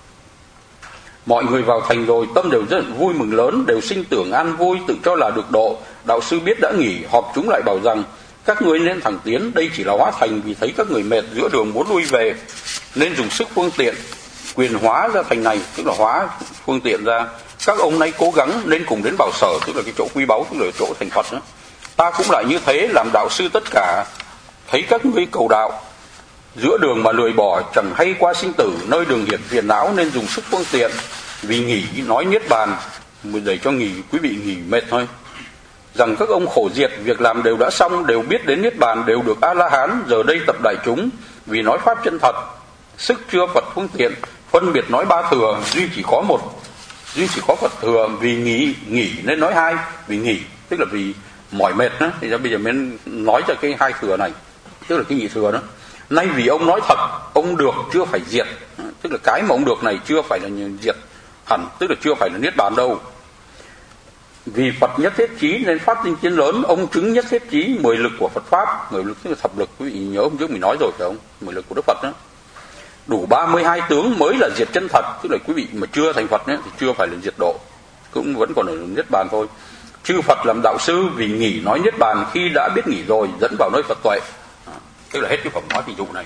Mọi người vào thành rồi tâm đều rất vui mừng lớn, đều sinh tưởng an vui, tự cho là được độ. Đạo sư biết đã nghỉ, họp chúng lại bảo rằng các ngươi nên thẳng tiến, đây chỉ là hóa thành, vì thấy các người mệt giữa đường muốn lui về, nên dùng sức phương tiện quyền hóa ra thành này, tức là hóa phương tiện ra. Các ông nay cố gắng nên cùng đến Bảo Sở, tức là cái chỗ quý báu, tức là chỗ thành Phật đó. Ta cũng lại như thế, làm đạo sư tất cả, thấy các ngươi cầu đạo giữa đường mà lười bỏ, chẳng hay qua sinh tử, nơi đường hiểm phiền não, nên dùng sức phương tiện vì nghỉ nói niết bàn, để cho quý vị nghỉ mệt thôi. Rằng các ông khổ diệt, việc làm đều đã xong, đều biết đến niết bàn, đều được A La Hán, giờ đây tập đại chúng vì nói pháp chân thật, sức chưa Phật phương tiện, phân biệt nói ba thừa, duy chỉ có Phật thừa, vì nghỉ nên nói hai, vì nghỉ tức là vì mỏi mệt đó, thì bây giờ mới nói cho cái hai thừa này, tức là cái nhị thừa đó. Nay vì ông nói thật, ông được chưa phải diệt, tức là cái mà ông được này chưa phải là diệt hẳn, tức là chưa phải là niết bàn đâu. Vì Phật nhất thiết chí nên phát sinh chiến lớn, ông chứng nhất thiết chí 10 lực của Phật pháp, 10 lực tức là thập lực, quý vị nhớ hôm trước mình nói rồi phải không? 10 lực của Đức Phật đó. Đủ 32 tướng mới là diệt chân thật, tức là quý vị mà chưa thành Phật ấy, thì chưa phải là diệt độ, cũng vẫn còn ở niết bàn thôi. Chư Phật làm đạo sư vì nghỉ nói niết bàn, khi đã biết nghỉ rồi dẫn vào nơi Phật tuệ. Tức là hết cái phẩm hóa thị dụ này.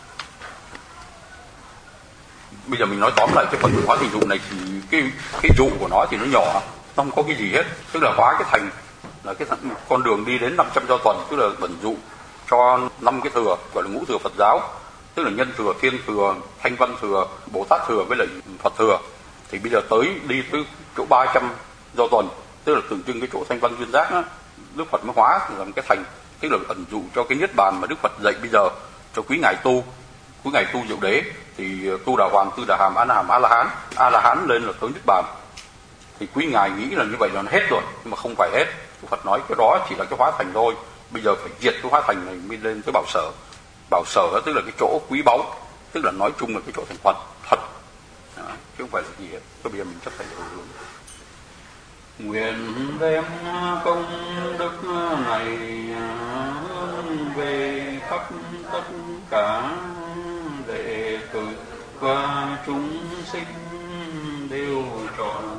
Bây giờ mình nói tóm lại cái phần hóa thị dụ này thì cái dụ của nó thì nó nhỏ, không có cái gì hết, tức là hóa cái thành là cái con đường đi đến 500 do tuần, tức là bẩn dụ cho 5 cái thừa gọi là ngũ thừa Phật giáo, tức là nhân thừa, thiên thừa, thanh văn thừa, Bồ Tát thừa với lại Phật thừa. Thì bây giờ đi tới chỗ 300 do tuần, tức là tượng trưng cái chỗ thanh văn duyên giác đó, Đức Phật mới hóa làm cái thành, tức là ẩn dụ cho cái niết bàn mà Đức Phật dạy bây giờ cho quý ngài tu Diệu Đế, thì tu Đà Hoàng, Tư Đà Hàm, A La Hán lên là tới niết bàn. Thì quý ngài nghĩ là như vậy là nó hết rồi, nhưng mà không phải hết. Đức Phật nói cái đó chỉ là cái hóa thành thôi, bây giờ phải diệt cái hóa thành này mới lên tới bảo sở. Bảo sở đó tức là cái chỗ quý báu, tức là nói chung là cái chỗ thành Phật thật, chứ không phải là gì hết. Bây giờ mình chấp phải hồi hướng. Nguyện đem công đức này hướng về khắp tất cả đệ tử và chúng sinh đều trọn